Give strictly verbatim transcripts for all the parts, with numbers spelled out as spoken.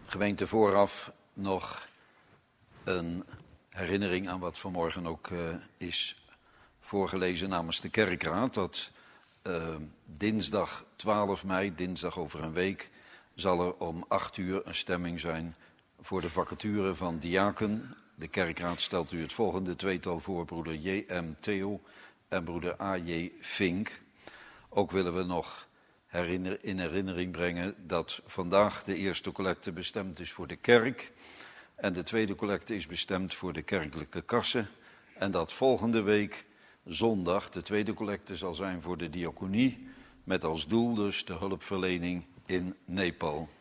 Gemeente, vooraf nog een herinnering aan wat vanmorgen ook uh, is voorgelezen namens de kerkraad. Dat uh, dinsdag twaalf mei, dinsdag over een week, zal er om acht uur een stemming zijn voor de vacature van diaken. De kerkraad stelt u het volgende tweetal voor, broeder J M Theo en broeder A J Vink. Ook willen we nog herinner, in herinnering brengen dat vandaag de eerste collecte bestemd is voor de kerk. En de tweede collecte is bestemd voor de kerkelijke kassen. En dat volgende week zondag de tweede collecte zal zijn voor de diaconie. Met als doel dus de hulpverlening in Nepal.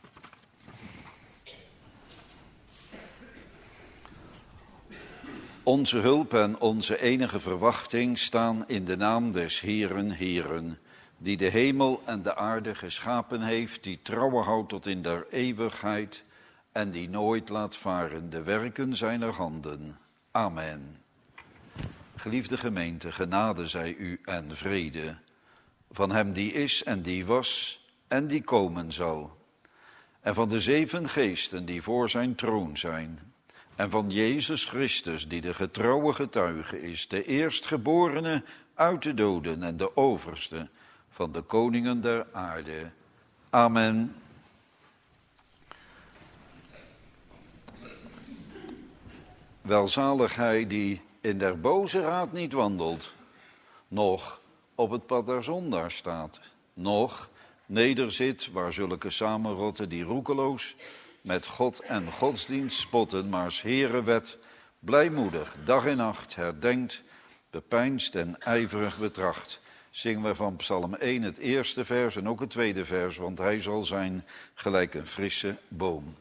Onze hulp en onze enige verwachting staan in de naam des Heeren, Heeren, die de hemel en de aarde geschapen heeft, die trouwen houdt tot in der eeuwigheid en die nooit laat varen de werken zijner handen. Amen. Geliefde gemeente, genade zij u en vrede van hem die is en die was en die komen zal. En van de zeven geesten die voor zijn troon zijn. En van Jezus Christus, die de getrouwe getuige is, de eerstgeborene uit de doden en de overste van de koningen der aarde. Amen. Welzalig hij die in der boze raad niet wandelt, noch op het pad der zondaar staat, noch nederzit waar zulke samenrotten die roekeloos met God en godsdienst spotten, maar 's Heere wet blijmoedig dag en nacht herdenkt, bepeinst en ijverig betracht. Zingen we van Psalm één het eerste vers en ook het tweede vers, want hij zal zijn gelijk een frisse boom.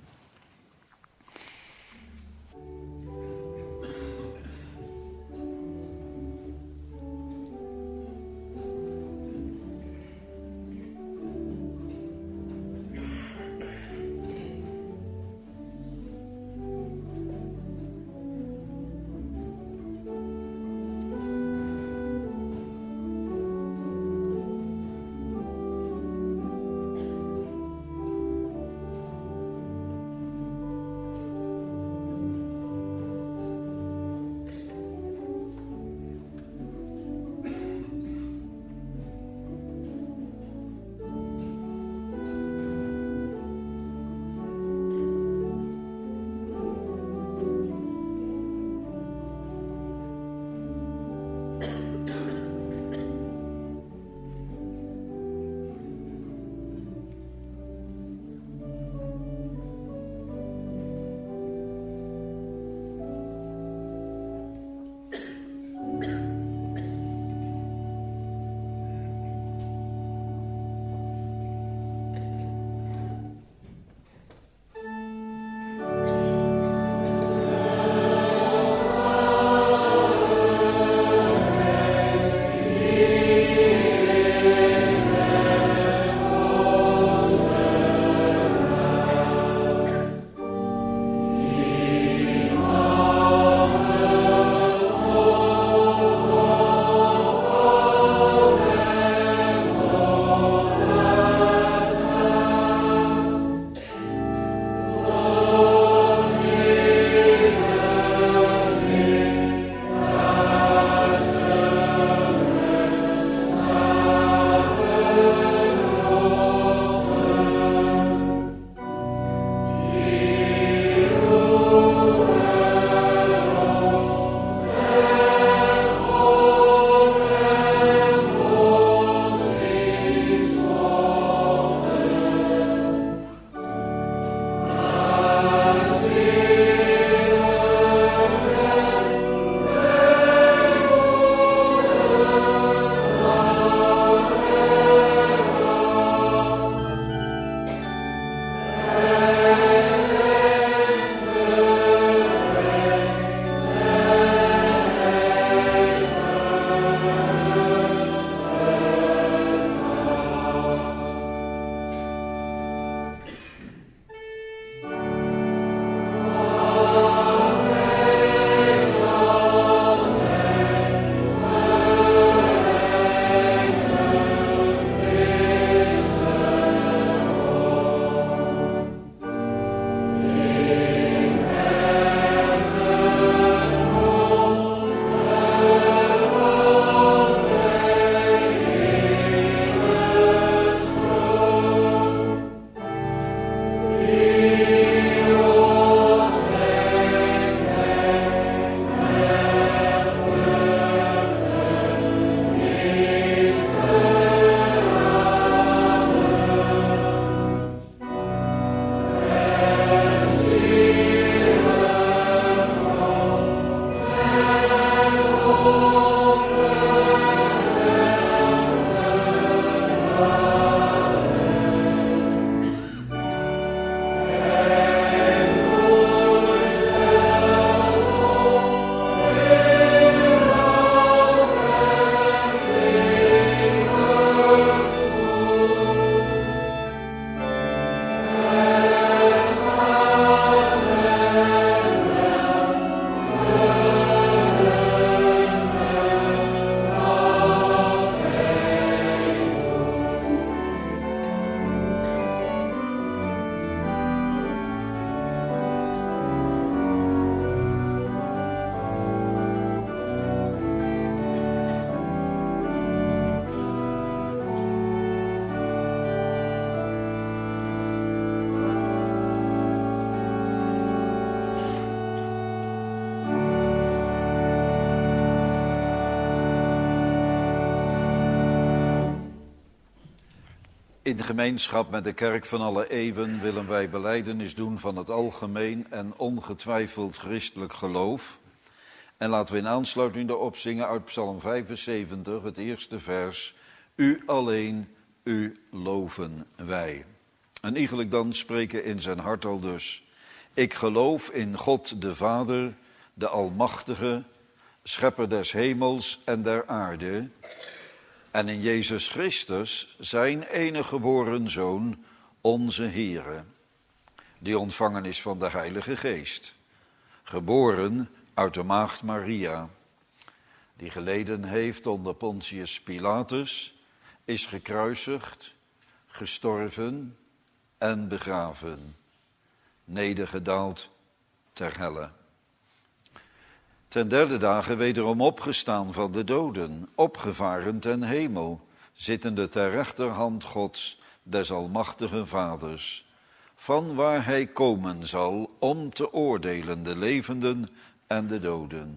In gemeenschap met de kerk van alle eeuwen willen wij belijdenis doen van het algemeen en ongetwijfeld christelijk geloof. En laten we in aansluiting daarop zingen uit Psalm vijfenzeventig, het eerste vers. U alleen, u loven wij. En iegelijk dan spreken in zijn hart al dus. Ik geloof in God de Vader, de Almachtige, schepper des hemels en der aarde. En in Jezus Christus, zijn enige geboren Zoon, onze Heere, die ontvangen is van de Heilige Geest. Geboren uit de maagd Maria, die geleden heeft onder Pontius Pilatus, is gekruisigd, gestorven en begraven, nedergedaald ter helle. Ten derde dagen wederom opgestaan van de doden, opgevaren ten hemel, zittende ter rechterhand Gods, des almachtige Vaders, van waar hij komen zal om te oordelen de levenden en de doden.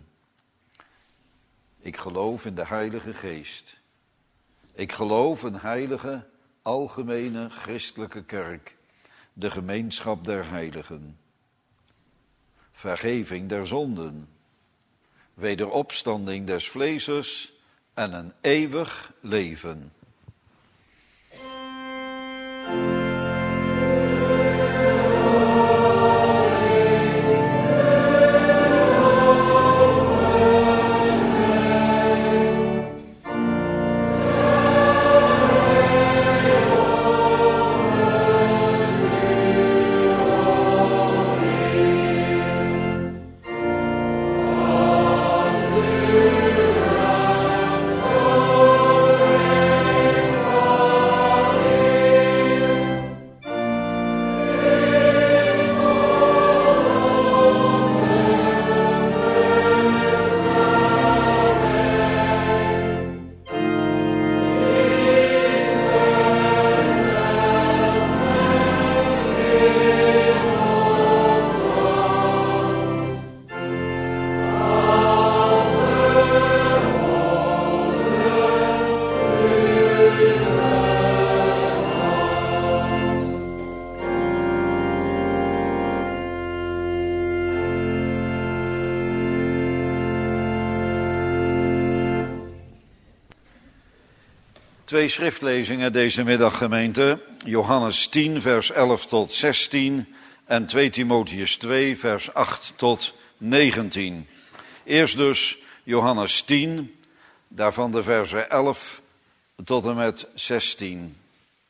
Ik geloof in de Heilige Geest. Ik geloof een heilige, algemene christelijke kerk, de gemeenschap der heiligen, vergeving der zonden, wederopstanding des vleesers en een eeuwig leven. Twee schriftlezingen deze middag, gemeente. Johannes tien, vers elf tot zestien en twee Timotheus twee, vers acht tot negentien. Eerst dus Johannes tien, daarvan de versen elf tot en met zestien.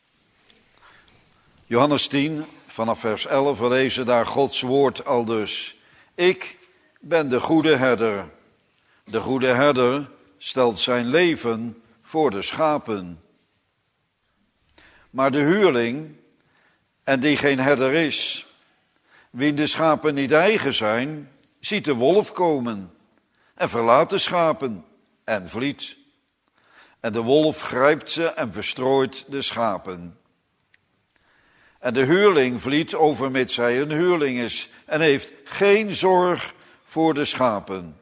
Johannes tien, vanaf vers elf, we lezen daar Gods woord aldus. Ik ben de goede herder. De goede herder stelt zijn leven voor de schapen. Maar de huurling, en die geen herder is, wien de schapen niet eigen zijn, ziet de wolf komen en verlaat de schapen en vliet. En de wolf grijpt ze en verstrooit de schapen. En de huurling vliet overmits hij een huurling is en heeft geen zorg voor de schapen.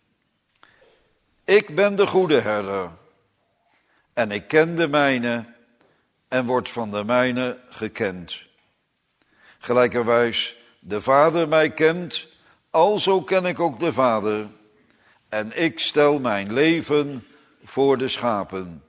Ik ben de goede herder. En ik ken de mijne en word van de mijne gekend. Gelijkerwijs de Vader mij kent, alzo ken ik ook de Vader. En ik stel mijn leven voor de schapen.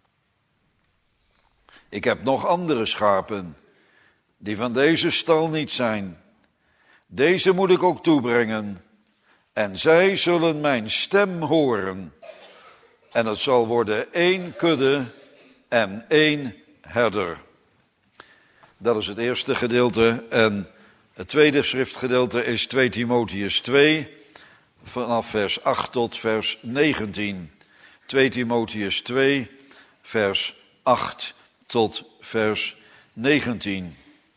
Ik heb nog andere schapen, die van deze stal niet zijn. Deze moet ik ook toebrengen. En zij zullen mijn stem horen. En het zal worden één kudde en één herder. Dat is het eerste gedeelte. En het tweede schriftgedeelte is twee Timotheus twee, vanaf vers acht tot vers negentien. twee Timotheus twee, vers acht tot vers negentien.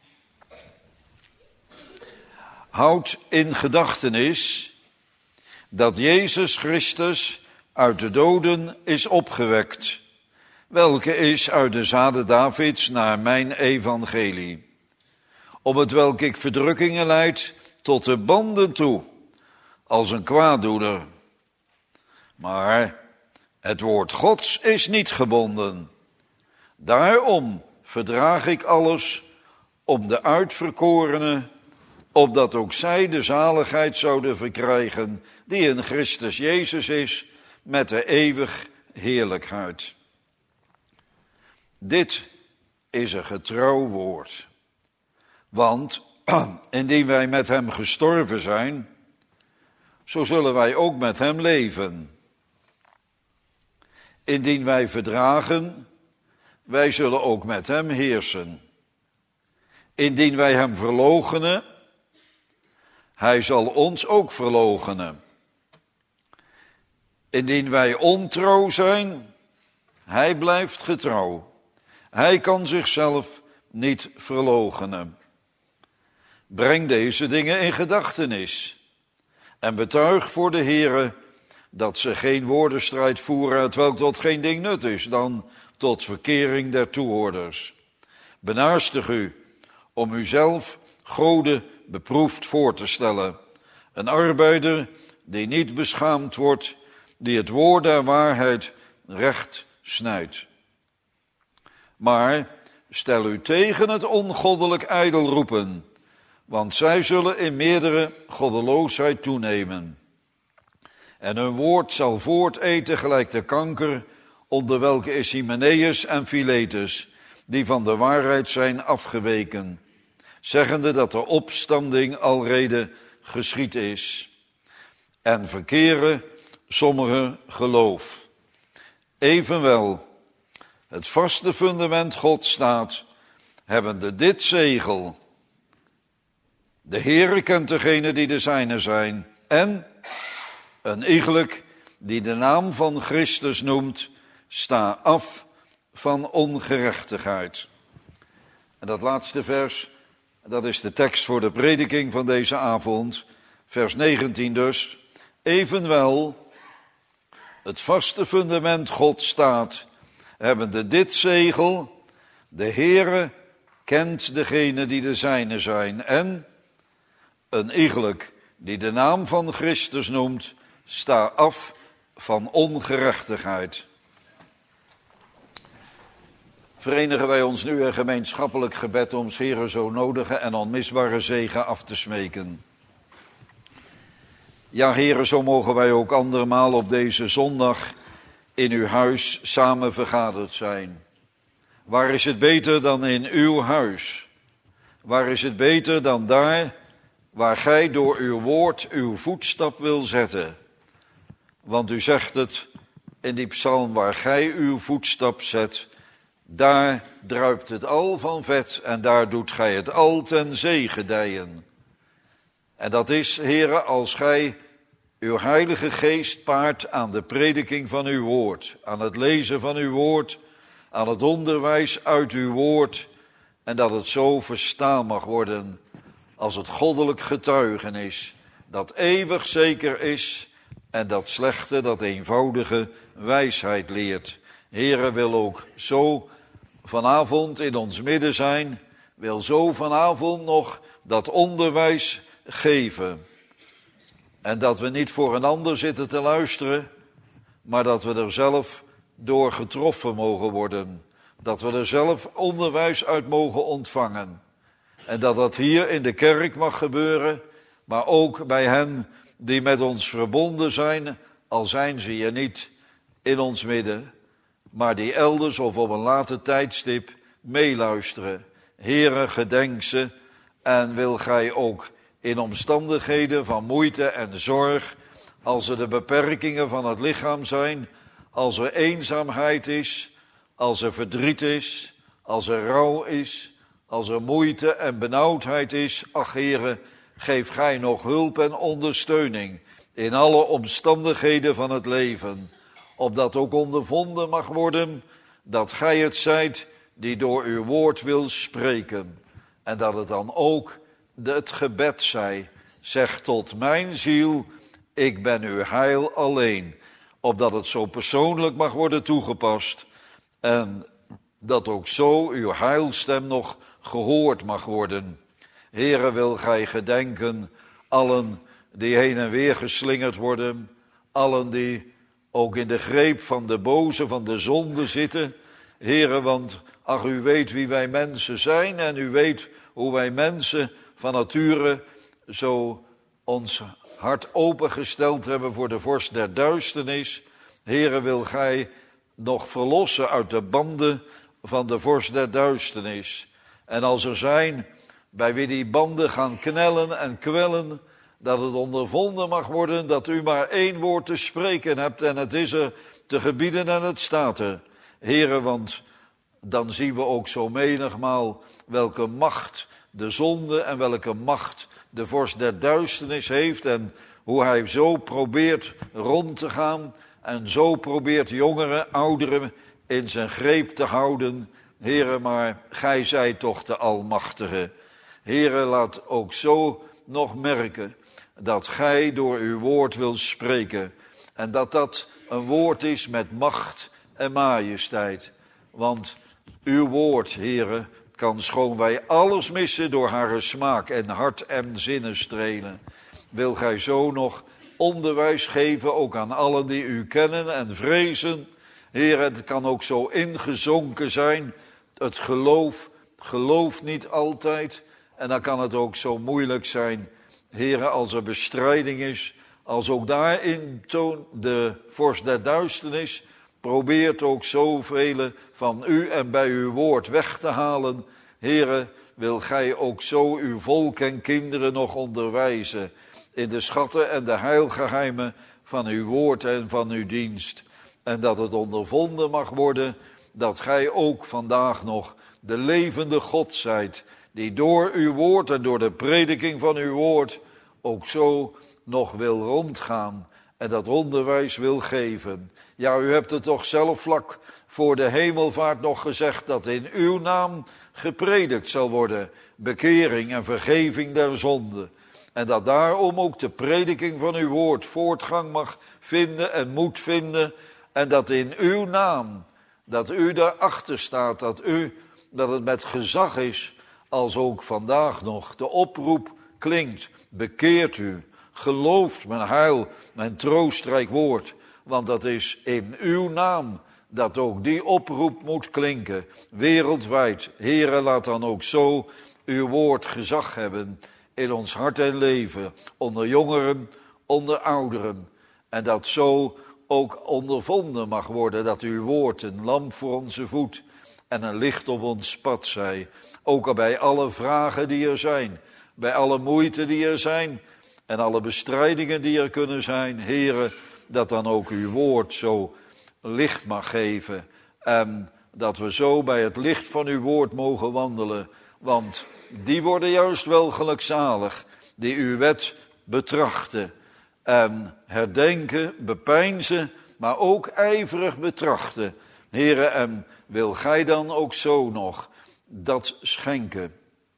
Houd in gedachtenis dat Jezus Christus uit de doden is opgewekt, welke is uit de zaden Davids naar mijn evangelie, op het welk ik verdrukkingen lijd tot de banden toe, als een kwaaddoener. Maar het woord Gods is niet gebonden. Daarom verdraag ik alles om de uitverkorenen, opdat ook zij de zaligheid zouden verkrijgen die in Christus Jezus is, met de eeuwig heerlijkheid. Dit is een getrouw woord. Want indien wij met hem gestorven zijn, zo zullen wij ook met hem leven. Indien wij verdragen, wij zullen ook met hem heersen. Indien wij hem verloochenen, hij zal ons ook verloochenen. Indien wij ontrouw zijn, hij blijft getrouw. Hij kan zichzelf niet verloochenen. Breng deze dingen in gedachtenis en betuig voor de Heere dat ze geen woordenstrijd voeren, hetwelk tot geen ding nut is, dan tot verkering der toehoorders. Benaarstig u om uzelf goden beproefd voor te stellen. Een arbeider die niet beschaamd wordt, die het woord der waarheid recht snijdt. Maar stel u tegen het ongoddelijk ijdel roepen, want zij zullen in meerdere goddeloosheid toenemen. En hun woord zal voorteten gelijk de kanker, onder welke is Hymenaeus en Philetus, die van de waarheid zijn afgeweken, zeggende dat de opstanding alrede geschied is. En verkeren sommige geloof. Evenwel, het vaste fundament God staat, hebbende dit zegel. De Heere kent degene die de zijne zijn, en een iegelijk die de naam van Christus noemt, sta af van ongerechtigheid. En dat laatste vers, dat is de tekst voor de prediking van deze avond, vers negentien dus. Evenwel, het vaste fundament God staat, hebbende dit zegel, de Heere kent degene die de zijne zijn, en een iegelijk die de naam van Christus noemt, sta af van ongerechtigheid. Verenigen wij ons nu in gemeenschappelijk gebed om 's Heeren zo nodige en onmisbare zegen af te smeken. Ja, Heere, zo mogen wij ook andermaal op deze zondag in uw huis samen vergaderd zijn. Waar is het beter dan in uw huis? Waar is het beter dan daar waar gij door uw woord uw voetstap wil zetten? Want u zegt het in die psalm, waar gij uw voetstap zet, daar druipt het al van vet en daar doet gij het al ten zee gedijen. En dat is, Heere, als gij uw heilige geest paart aan de prediking van uw woord, aan het lezen van uw woord, aan het onderwijs uit uw woord, en dat het zo verstaan mag worden als het goddelijk getuigenis, dat eeuwig zeker is en dat slechte, dat eenvoudige wijsheid leert. Heere, wil ook zo vanavond in ons midden zijn, wil zo vanavond nog dat onderwijs geven. En dat we niet voor een ander zitten te luisteren, maar dat we er zelf door getroffen mogen worden. Dat we er zelf onderwijs uit mogen ontvangen. En dat dat hier in de kerk mag gebeuren, maar ook bij hen die met ons verbonden zijn, al zijn ze hier niet in ons midden, maar die elders of op een later tijdstip meeluisteren. Heere, gedenk ze en wil gij ook in omstandigheden van moeite en zorg, als er de beperkingen van het lichaam zijn, als er eenzaamheid is, als er verdriet is, als er rouw is, als er moeite en benauwdheid is, ach Heere, geef gij nog hulp en ondersteuning in alle omstandigheden van het leven, opdat ook ondervonden mag worden dat gij het zijt die door uw woord wil spreken, en dat het dan ook het gebed zij, zeg tot mijn ziel, ik ben uw heil alleen, opdat het zo persoonlijk mag worden toegepast en dat ook zo uw heilstem nog gehoord mag worden. Heere, wil gij gedenken allen die heen en weer geslingerd worden, allen die ook in de greep van de boze, van de zonde zitten. Heere, want Ach, u weet wie wij mensen zijn en u weet hoe wij mensen van nature zo ons hart opengesteld hebben voor de vorst der duisternis. Heere, wil gij nog verlossen uit de banden van de vorst der duisternis. En als er zijn bij wie die banden gaan knellen en kwellen, dat het ondervonden mag worden dat u maar één woord te spreken hebt en het is er te gebieden en het staat er. Heere, want dan zien we ook zo menigmaal welke macht de zonde en welke macht de vorst der duisternis heeft en hoe hij zo probeert rond te gaan en zo probeert jongeren, ouderen in zijn greep te houden. Heere, maar gij zijt toch de Almachtige. Heere, laat ook zo nog merken dat gij door uw woord wilt spreken en dat dat een woord is met macht en majesteit. Want uw woord, Heere, kan schoon wij alles missen door haar smaak en hart en zinnen strelen. Wil gij zo nog onderwijs geven, ook aan allen die u kennen en vrezen. Heer, het kan ook zo ingezonken zijn, het geloof, geloof niet altijd. En dan kan het ook zo moeilijk zijn, Heer, als er bestrijding is, als ook daarin toon de vorst der duisternis probeert ook zoveel van u en bij uw woord weg te halen. Heere, wil gij ook zo uw volk en kinderen nog onderwijzen in de schatten en de heilgeheimen van uw woord en van uw dienst. En dat het ondervonden mag worden dat gij ook vandaag nog de levende God zijt, die door uw woord en door de prediking van uw woord ook zo nog wil rondgaan en dat onderwijs wil geven. Ja, u hebt het toch zelf vlak voor de hemelvaart nog gezegd dat in uw naam gepredikt zal worden, bekering en vergeving der zonde. En dat daarom ook de prediking van uw woord voortgang mag vinden en moet vinden. En dat in uw naam, dat u daarachter staat, dat, u, dat het met gezag is, als ook vandaag nog de oproep klinkt. Bekeert u, gelooft mijn heil, mijn troostrijk woord. Want dat is in uw naam dat ook die oproep moet klinken, wereldwijd. Heere, laat dan ook zo uw woord gezag hebben in ons hart en leven, onder jongeren, onder ouderen. En dat zo ook ondervonden mag worden dat uw woord een lamp voor onze voet en een licht op ons pad zij. Ook al bij alle vragen die er zijn, bij alle moeite die er zijn en alle bestrijdingen die er kunnen zijn. Heere, dat dan ook uw woord zo licht mag geven en dat we zo bij het licht van uw woord mogen wandelen. Want die worden juist wel gelukzalig, die uw wet betrachten en herdenken, bepeinzen, maar ook ijverig betrachten. Heere, en wil gij dan ook zo nog dat schenken?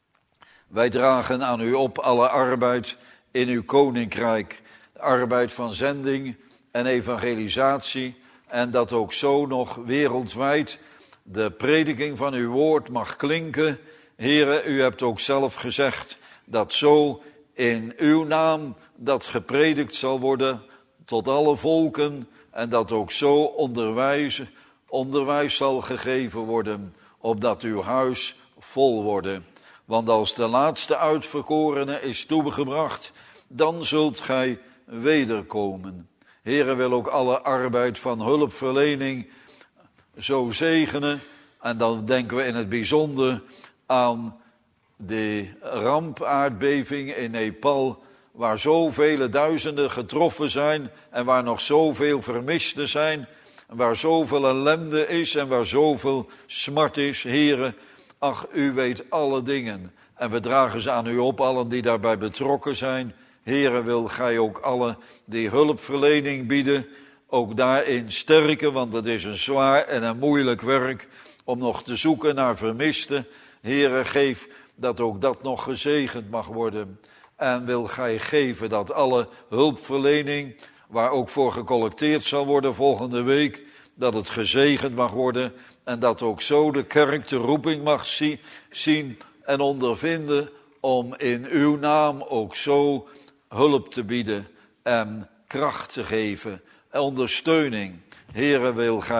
Wij dragen aan u op alle arbeid in uw koninkrijk, de arbeid van zending en evangelisatie, en dat ook zo nog wereldwijd de prediking van uw woord mag klinken. Heere, u hebt ook zelf gezegd dat zo in uw naam dat gepredikt zal worden tot alle volken en dat ook zo onderwijs, onderwijs zal gegeven worden, opdat uw huis vol worden. Want als de laatste uitverkorene is toegebracht, dan zult gij wederkomen. Heere, wil ook alle arbeid van hulpverlening zo zegenen. En dan denken we in het bijzonder aan de rampaardbeving in Nepal, waar zoveel duizenden getroffen zijn en waar nog zoveel vermisten zijn, en waar zoveel ellende is en waar zoveel smart is. Heere, ach, u weet alle dingen en we dragen ze aan u op, allen die daarbij betrokken zijn. Heere, wil gij ook alle die hulpverlening bieden, ook daarin sterken, want het is een zwaar en een moeilijk werk om nog te zoeken naar vermisten. Heere, geef dat ook dat nog gezegend mag worden. En wil gij geven dat alle hulpverlening, waar ook voor gecollecteerd zal worden volgende week, dat het gezegend mag worden en dat ook zo de kerk de roeping mag zien en ondervinden om in uw naam ook zo hulp te bieden en kracht te geven en ondersteuning. Heere, wil gij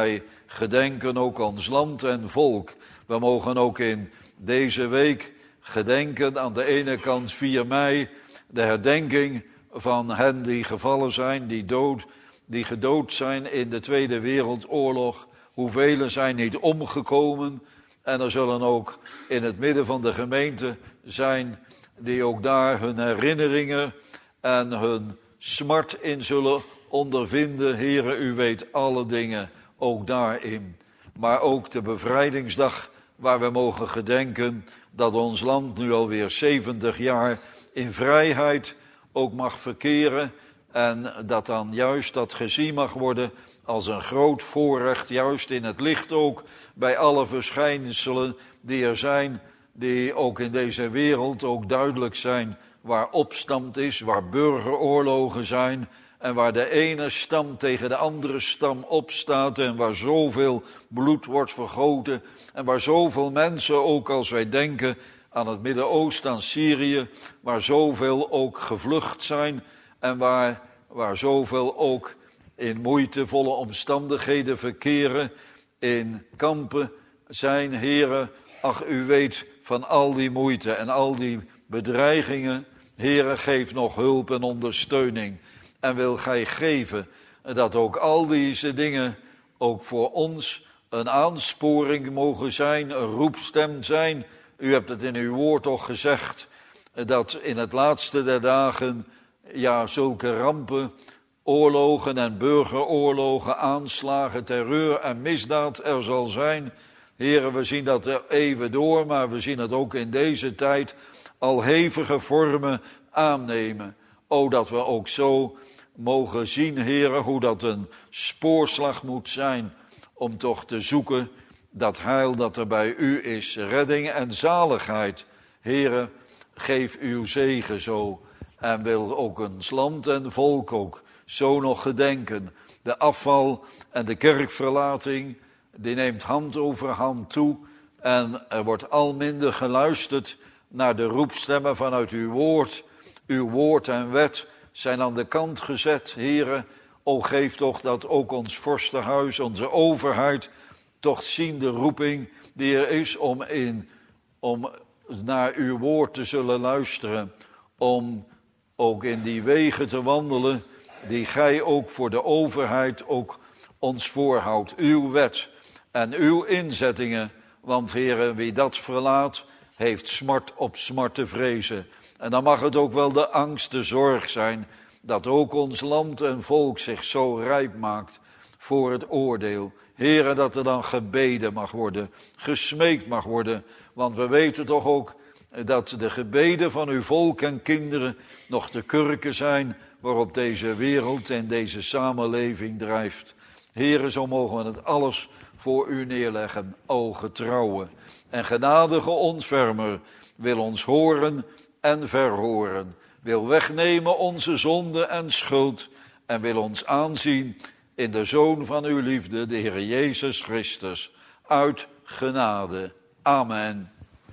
gedenken ook ons land en volk. We mogen ook in deze week gedenken aan de ene kant vier mei, de herdenking van hen die gevallen zijn, die, dood, die gedood zijn in de Tweede Wereldoorlog. Hoeveel zijn niet omgekomen. En er zullen ook in het midden van de gemeente zijn die ook daar hun herinneringen en hun smart in zullen ondervinden. Heere, u weet alle dingen, ook daarin. Maar ook de bevrijdingsdag waar we mogen gedenken dat ons land nu alweer zeventig jaar in vrijheid ook mag verkeren. En dat dan juist dat gezien mag worden als een groot voorrecht, juist in het licht ook bij alle verschijnselen die er zijn, die ook in deze wereld ook duidelijk zijn, waar opstand is, waar burgeroorlogen zijn en waar de ene stam tegen de andere stam opstaat en waar zoveel bloed wordt vergoten en waar zoveel mensen, ook als wij denken aan het Midden-Oosten, aan Syrië, waar zoveel ook gevlucht zijn en waar, waar zoveel ook in moeitevolle omstandigheden verkeren, in kampen zijn, Heere. Ach, u weet van al die moeite en al die bedreigingen. Heere, geef nog hulp en ondersteuning. En wil gij geven dat ook al deze dingen ook voor ons een aansporing mogen zijn, een roepstem zijn. U hebt het in uw woord toch gezegd, dat in het laatste der dagen, ja, zulke rampen, oorlogen en burgeroorlogen, aanslagen, terreur en misdaad er zal zijn. Heren, we zien dat er even door, maar we zien het ook in deze tijd al hevige vormen aannemen. O, dat we ook zo mogen zien, heren, hoe dat een spoorslag moet zijn om toch te zoeken dat heil dat er bij u is, redding en zaligheid. Heren, geef uw zegen zo en wil ook ons land en volk ook zo nog gedenken. De afval en de kerkverlating, die neemt hand over hand toe en er wordt al minder geluisterd naar de roepstemmen vanuit uw woord. Uw woord en wet zijn aan de kant gezet, heren. O, geef toch dat ook ons vorstenhuis, onze overheid, toch zien de roeping die er is om, in, om naar uw woord te zullen luisteren. Om ook in die wegen te wandelen die gij ook voor de overheid ook ons voorhoudt. Uw wet en uw inzettingen. Want heren, wie dat verlaat, heeft smart op smart te vrezen. En dan mag het ook wel de angst, de zorg zijn, dat ook ons land en volk zich zo rijp maakt voor het oordeel. Heren, dat er dan gebeden mag worden, gesmeekt mag worden. Want we weten toch ook dat de gebeden van uw volk en kinderen nog de kurken zijn waarop deze wereld en deze samenleving drijft. Heren, zo mogen we het alles voor u neerleggen. O getrouwe en genadige ontfermer, wil ons horen en verhoren. Wil wegnemen onze zonde en schuld en wil ons aanzien in de Zoon van uw liefde, de Heer Jezus Christus, uit genade. Amen.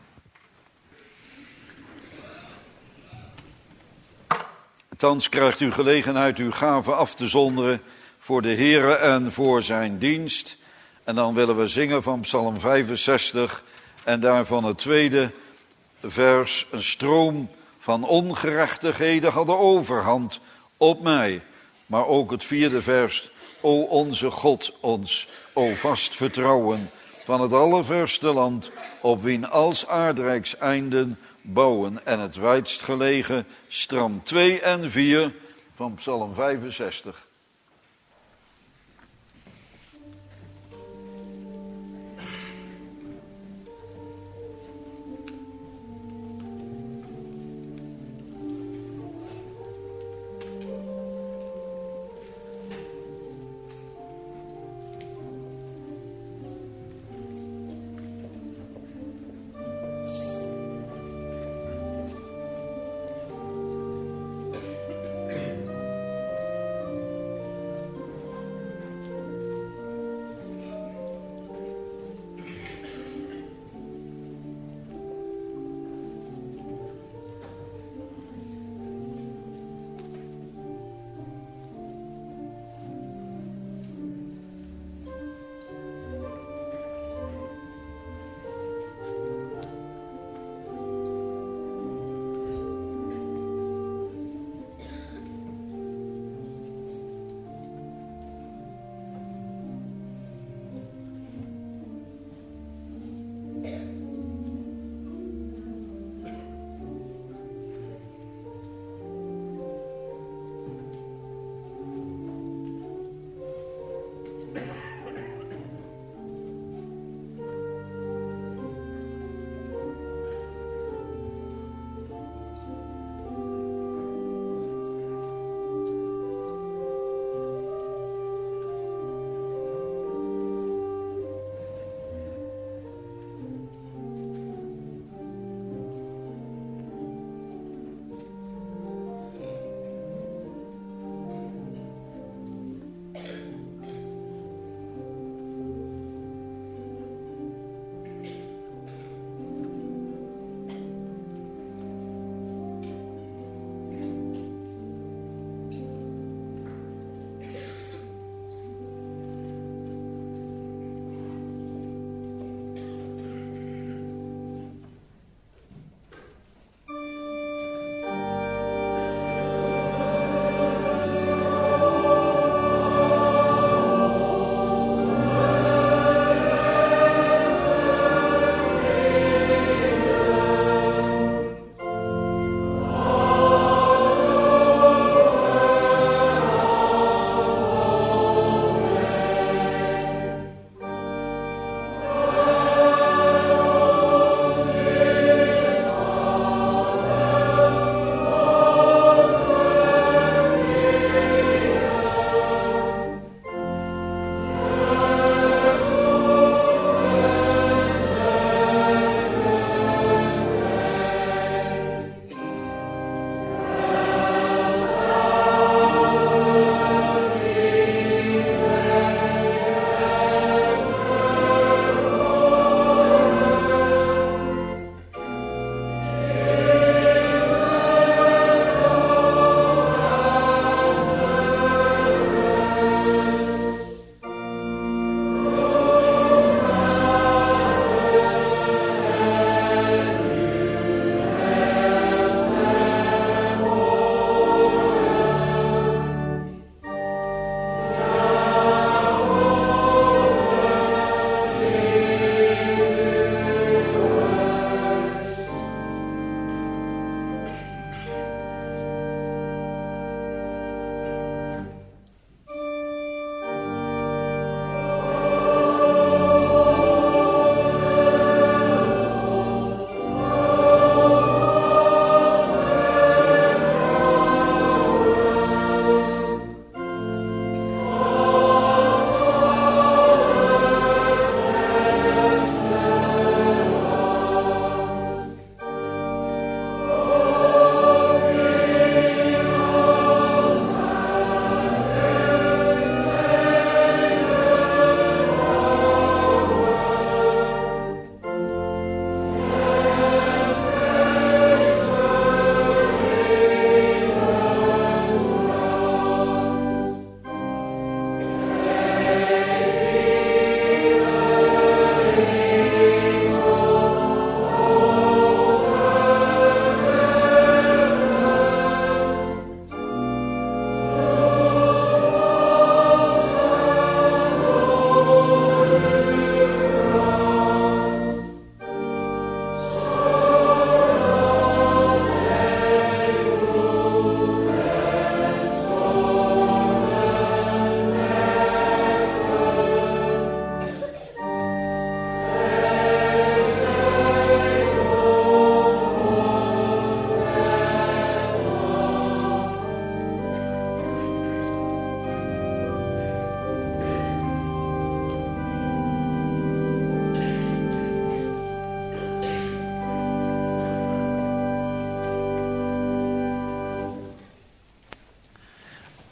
Thans krijgt u gelegenheid uw gave af te zonderen voor de Heere en voor zijn dienst. En dan willen we zingen van Psalm vijfenzestig en daarvan het tweede vers. Een stroom van ongerechtigheden had de overhand op mij. Maar ook het vierde vers. O onze God, ons, o vast vertrouwen van het allerverste land, op wien als aardrijks einden bouwen. En het wijdst gelegen, strand twee en vier van Psalm vijfenzestig.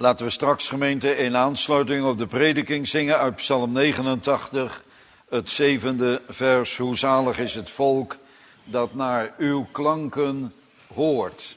Laten we straks, gemeente, in aansluiting op de prediking zingen uit Psalm negenentachtig, het zevende vers. Hoe zalig is het volk dat naar uw klanken hoort.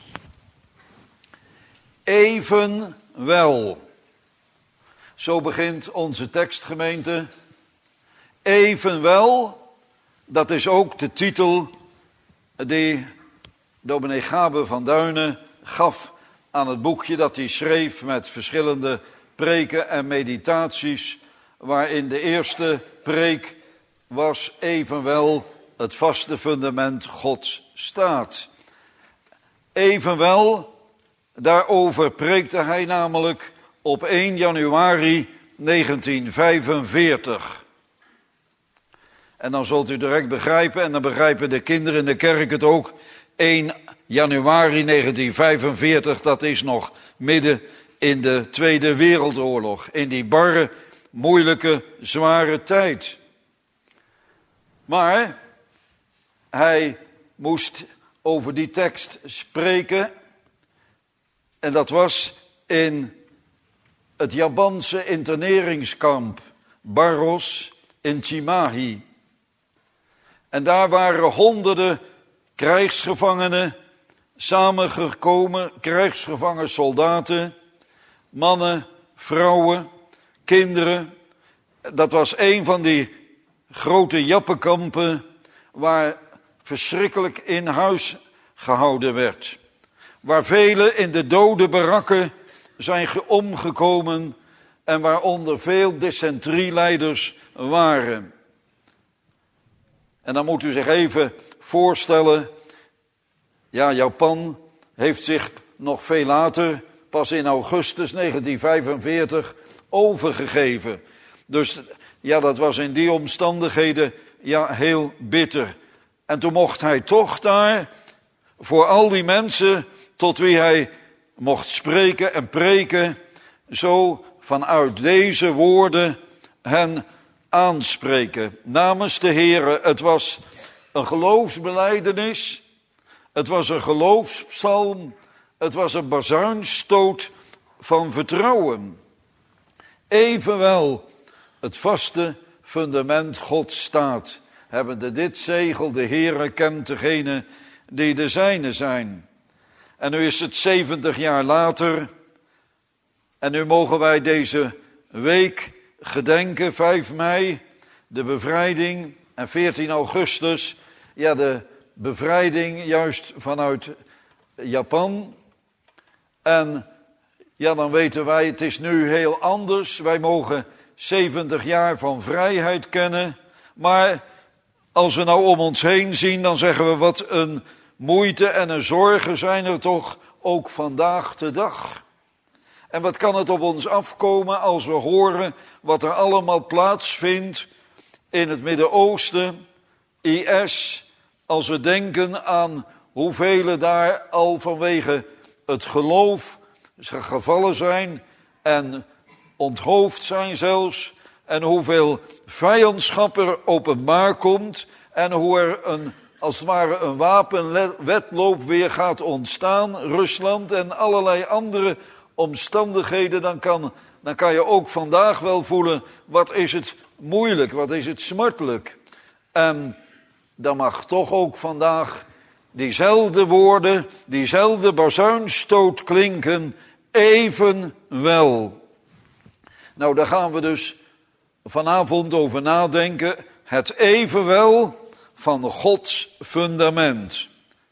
Evenwel. Zo begint onze tekst, gemeente. Evenwel, dat is ook de titel die dominee Gabe van Duinen gaf aan het boekje dat hij schreef met verschillende preken en meditaties, waarin de eerste preek was evenwel het vaste fundament Gods staat. Evenwel, daarover preekte hij namelijk op één januari negentienvijfenveertig. En dan zult u direct begrijpen, en dan begrijpen de kinderen in de kerk het ook, één januari negentienvijfenveertig, dat is nog midden in de Tweede Wereldoorlog. In die barre, moeilijke, zware tijd. Maar hij moest over die tekst spreken. En dat was in het Japanse interneringskamp Barros in Chimahi. En daar waren honderden krijgsgevangenen samengekomen, krijgsgevangen soldaten, mannen, vrouwen, kinderen. Dat was een van die grote jappenkampen waar verschrikkelijk in huis gehouden werd. Waar velen in de dode barakken zijn omgekomen en waaronder veel dysenterieleiders waren. En dan moet u zich even voorstellen, ja, Japan heeft zich nog veel later, pas in augustus negentienvijfenveertig, overgegeven. Dus ja, dat was in die omstandigheden ja, heel bitter. En toen mocht hij toch daar, voor al die mensen tot wie hij mocht spreken en preken, zo vanuit deze woorden hen aanspreken. Namens de Heere, het was een geloofsbelijdenis, het was een geloofspsalm, het was een bazuinstoot van vertrouwen. Evenwel, het vaste fundament Gods staat, hebbende dit zegel, de Heere kent degene die de zijne zijn. En nu is het zeventig jaar later, en nu mogen wij deze week gedenken, vijf mei, de bevrijding, en veertien augustus, ja, de bevrijding juist vanuit Japan. En ja, dan weten wij, het is nu heel anders. Wij mogen zeventig jaar van vrijheid kennen. Maar als we nou om ons heen zien, dan zeggen we wat een moeite en een zorgen zijn er toch ook vandaag de dag. En wat kan het op ons afkomen als we horen wat er allemaal plaatsvindt in het Midden-Oosten, I S, als we denken aan hoeveel daar al vanwege het geloof gevallen zijn en onthoofd zijn zelfs, en hoeveel vijandschap er openbaar komt en hoe er een, als het ware een wapenwedloop weer gaat ontstaan, Rusland en allerlei andere omstandigheden, dan kan, dan kan je ook vandaag wel voelen, wat is het moeilijk, wat is het smartelijk. En dan mag toch ook vandaag diezelfde woorden, diezelfde bazuinstoot klinken, evenwel. Nou, daar gaan we dus vanavond over nadenken, het evenwel van Gods fundament.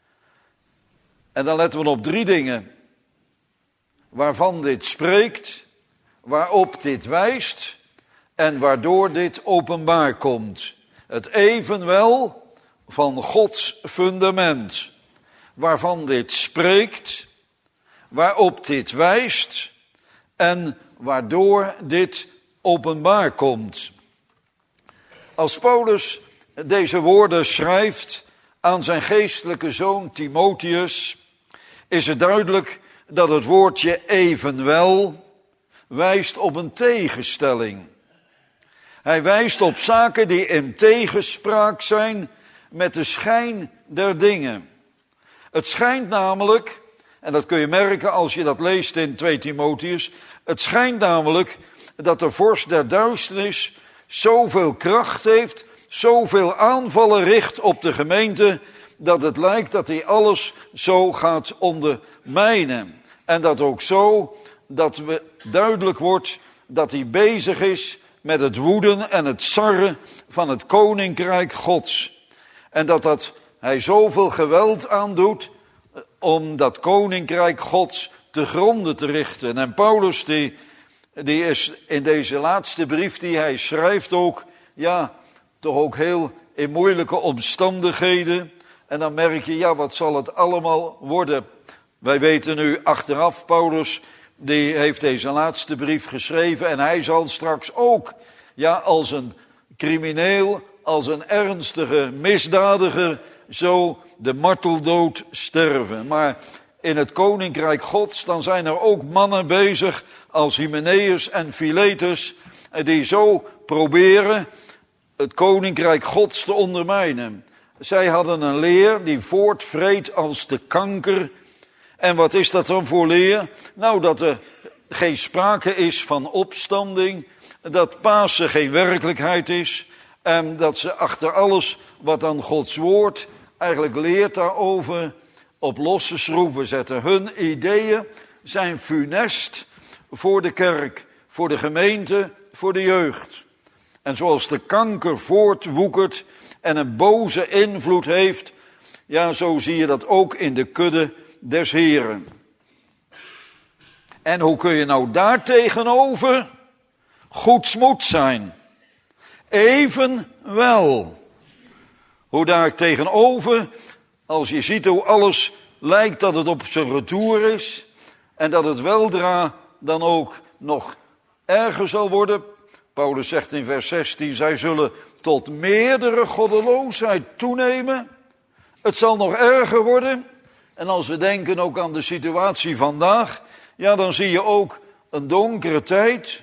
En dan letten we op drie dingen. Waarvan dit spreekt, waarop dit wijst en waardoor dit openbaar komt. Het evenwel van Gods fundament. Waarvan dit spreekt, waarop dit wijst en waardoor dit openbaar komt. Als Paulus deze woorden schrijft aan zijn geestelijke zoon Timotheus, is het duidelijk dat het woordje evenwel wijst op een tegenstelling. Hij wijst op zaken die in tegenspraak zijn met de schijn der dingen. Het schijnt namelijk En dat kun je merken als je dat leest in twee Timotheüs. Het schijnt namelijk dat de vorst der duisternis zoveel kracht heeft, zoveel aanvallen richt op de gemeente, dat het lijkt dat hij alles zo gaat ondermijnen. En dat ook zo, dat we duidelijk wordt dat hij bezig is met het woeden en het sarren van het koninkrijk Gods. En dat, dat hij zoveel geweld aandoet om dat koninkrijk Gods te gronden te richten. En Paulus die, die is in deze laatste brief die hij schrijft ook, ja, toch ook heel in moeilijke omstandigheden. En dan merk je, ja, wat zal het allemaal worden? Wij weten nu achteraf, Paulus, die heeft deze laatste brief geschreven en hij zal straks ook, ja, als een crimineel, als een ernstige misdadiger, zo de marteldood sterven. Maar in het koninkrijk Gods, dan zijn er ook mannen bezig als Hymenaeus en Philetus, die zo proberen het koninkrijk Gods te ondermijnen. Zij hadden een leer die voortvreet als de kanker. En wat is dat dan voor leer? Nou, dat er geen sprake is van opstanding, dat Pasen geen werkelijkheid is, en dat ze achter alles wat aan Gods woord eigenlijk leert daarover op losse schroeven zetten. Hun ideeën zijn funest voor de kerk, voor de gemeente, voor de jeugd. En zoals de kanker voortwoekert en een boze invloed heeft, ja, zo zie je dat ook in de kudde des Heren. En hoe kun je nou daar tegenover goedsmoed zijn? Evenwel. Hoe daar tegenover, als je ziet hoe alles lijkt dat het op zijn retour is, en dat het weldra dan ook nog erger zal worden. Paulus zegt in vers zestien, zij zullen tot meerdere goddeloosheid toenemen. Het zal nog erger worden. En als we denken ook aan de situatie vandaag, ja, dan zie je ook een donkere tijd.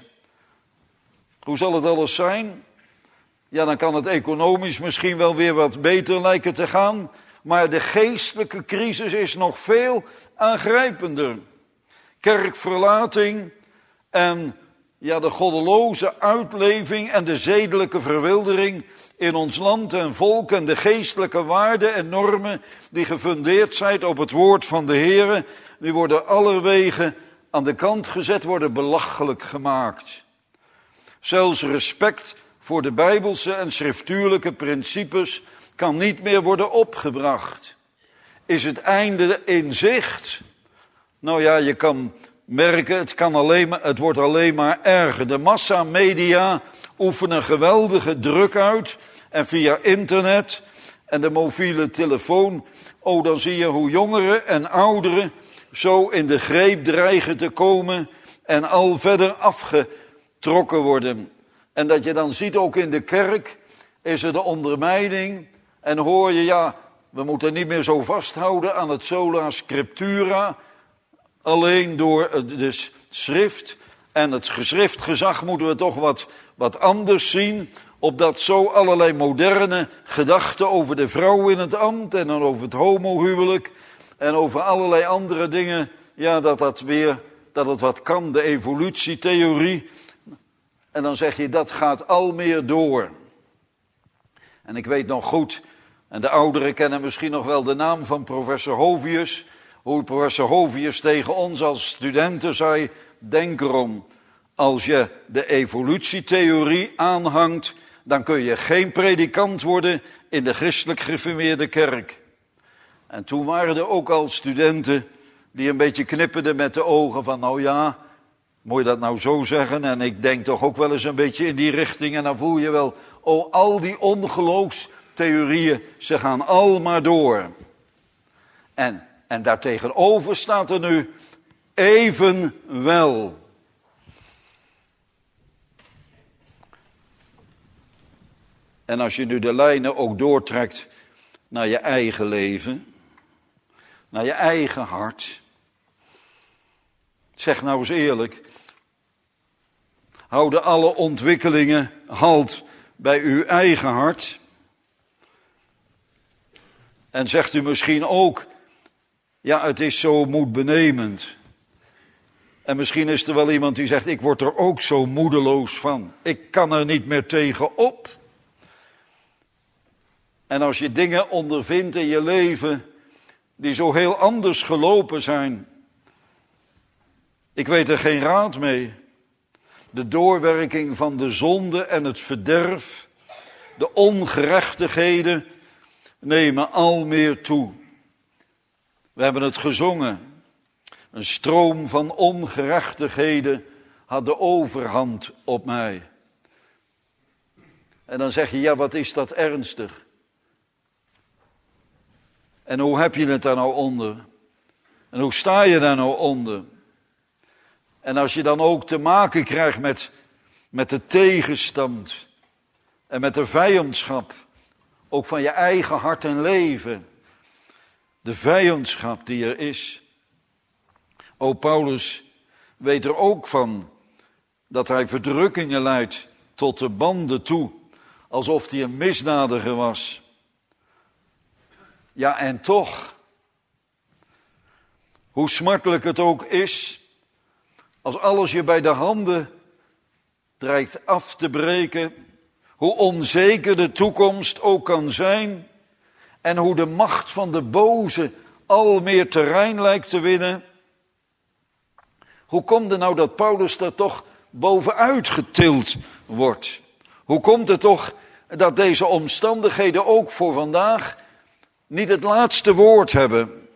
Hoe zal het alles zijn? Ja, dan kan het economisch misschien wel weer wat beter lijken te gaan, maar de geestelijke crisis is nog veel aangrijpender. Kerkverlating en ja, de goddeloze uitleving en de zedelijke verwildering in ons land en volk en de geestelijke waarden en normen die gefundeerd zijn op het woord van de Heere, die worden allerwege aan de kant gezet, worden belachelijk gemaakt. Zelfs respect voor de bijbelse en schriftuurlijke principes kan niet meer worden opgebracht. Is het einde in zicht? Nou ja, je kan merken, het, kan alleen maar, het wordt alleen maar erger. De massamedia oefenen geweldige druk uit. En via internet en de mobiele telefoon, oh, dan zie je hoe jongeren en ouderen zo in de greep dreigen te komen en al verder afgetrokken worden. En dat je dan ziet ook in de kerk, is er de ondermijning en hoor je, ja, we moeten niet meer zo vasthouden aan het sola scriptura, alleen door het schrift en het geschriftgezag moeten we toch wat, wat anders zien, opdat zo allerlei moderne gedachten over de vrouw in het ambt en dan over het homohuwelijk en over allerlei andere dingen, ja, dat dat weer, dat het wat kan, de evolutietheorie. En dan zeg je, dat gaat al meer door. En ik weet nog goed, en de ouderen kennen misschien nog wel de naam van professor Hovius, hoe professor Hovius tegen ons als studenten zei, denk erom, als je de evolutietheorie aanhangt, dan kun je geen predikant worden in de christelijk gereformeerde kerk. En toen waren er ook al studenten die een beetje knipperden met de ogen van, nou ja, moet je dat nou zo zeggen? En ik denk toch ook wel eens een beetje in die richting. En dan voel je wel, oh, al die ongeloofstheorieën, ze gaan al maar door. En, en daartegenover staat er nu evenwel. En als je nu de lijnen ook doortrekt naar je eigen leven, naar je eigen hart. Zeg nou eens eerlijk, houden alle ontwikkelingen halt bij uw eigen hart? En zegt u misschien ook, Ja, het is zo moedbenemend. En misschien is er wel iemand die zegt, ik word er ook zo moedeloos van. Ik kan er niet meer tegen op. En als je dingen ondervindt in je leven die zo heel anders gelopen zijn. Ik weet er geen raad mee. De doorwerking van de zonde en het verderf, de ongerechtigheden nemen al meer toe. We hebben het gezongen. Een stroom van ongerechtigheden had de overhand op mij. En dan zeg je, ja, wat is dat ernstig? En hoe heb je het daar nou onder? En hoe sta je daar nou onder? En als je dan ook te maken krijgt met, met de tegenstand en met de vijandschap, ook van je eigen hart en leven, de vijandschap die er is. O, Paulus weet er ook van dat hij verdrukkingen leidt tot de banden toe, alsof hij een misdadiger was. Ja, en toch, hoe smartelijk het ook is, als alles je bij de handen dreigt af te breken, hoe onzeker de toekomst ook kan zijn, en hoe de macht van de boze al meer terrein lijkt te winnen. Hoe komt het nou dat Paulus daar toch bovenuit getild wordt? Hoe komt het toch dat deze omstandigheden ook voor vandaag niet het laatste woord hebben?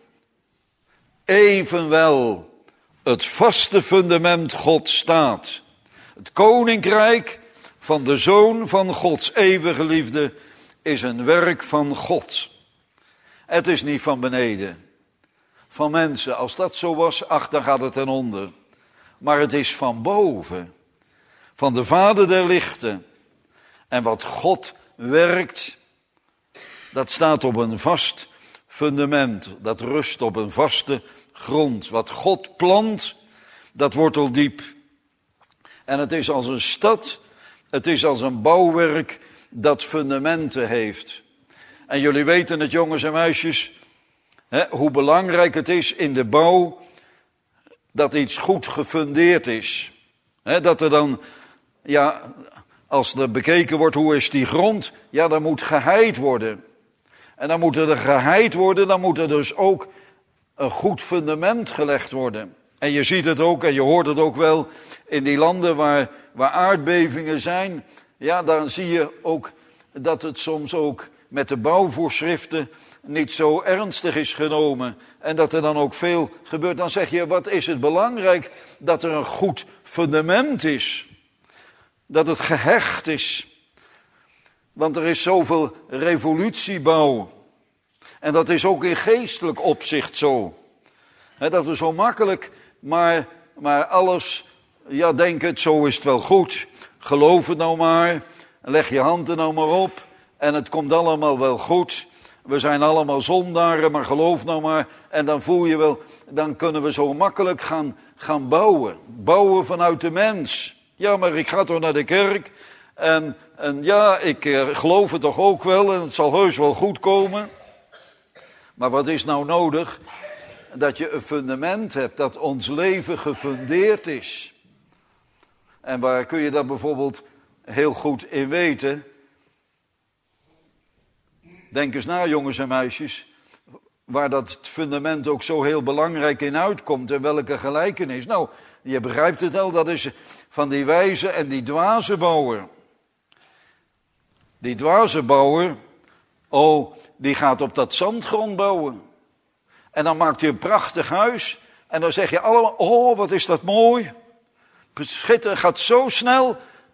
Evenwel, het vaste fundament God staat. Het koninkrijk van de Zoon van Gods eeuwige liefde is een werk van God. Het is niet van beneden, van mensen. Als dat zo was, ach, dan gaat het ten onder. Maar het is van boven, van de Vader der lichten. En wat God werkt, dat staat op een vast fundament. Dat rust op een vaste grond. Wat God plant, dat wortelt diep. En het is als een stad, het is als een bouwwerk dat fundamenten heeft. En jullie weten het, jongens en meisjes, hè, hoe belangrijk het is in de bouw dat iets goed gefundeerd is. Hè, dat er dan, ja, als er bekeken wordt hoe is die grond, ja, dan moet geheid worden. En dan moet er geheid worden, dan moet er dus ook een goed fundament gelegd worden. En je ziet het ook en je hoort het ook wel in die landen waar, waar aardbevingen zijn. Ja, dan zie je ook dat het soms ook met de bouwvoorschriften niet zo ernstig is genomen. En dat er dan ook veel gebeurt. Dan zeg je, wat is het belangrijk dat er een goed fundament is. Dat het gehecht is. Want er is zoveel revolutiebouw. En dat is ook in geestelijk opzicht zo. He, dat we zo makkelijk, maar, maar alles, ja, denk het, zo is het wel goed. Geloof het nou maar, leg je hand er nou maar op en het komt allemaal wel goed. We zijn allemaal zondaren, maar geloof nou maar. En dan voel je wel, dan kunnen we zo makkelijk gaan, gaan bouwen. Bouwen vanuit de mens. Ja, maar ik ga toch naar de kerk en, en ja, ik eh, geloof het toch ook wel en het zal heus wel goed komen. Maar wat is nou nodig? Dat je een fundament hebt, dat ons leven gefundeerd is. En waar kun je dat bijvoorbeeld heel goed in weten? Denk eens na, jongens en meisjes, waar dat fundament ook zo heel belangrijk in uitkomt en welke gelijkenis. Nou, je begrijpt het wel, dat is van die wijze en die dwaze bouwer. Die dwaze bouwer, oh, die gaat op dat zandgrond bouwen. En dan maakt hij een prachtig huis. En dan zeg je allemaal, oh, wat is dat mooi. Schitterend, gaat zo snel.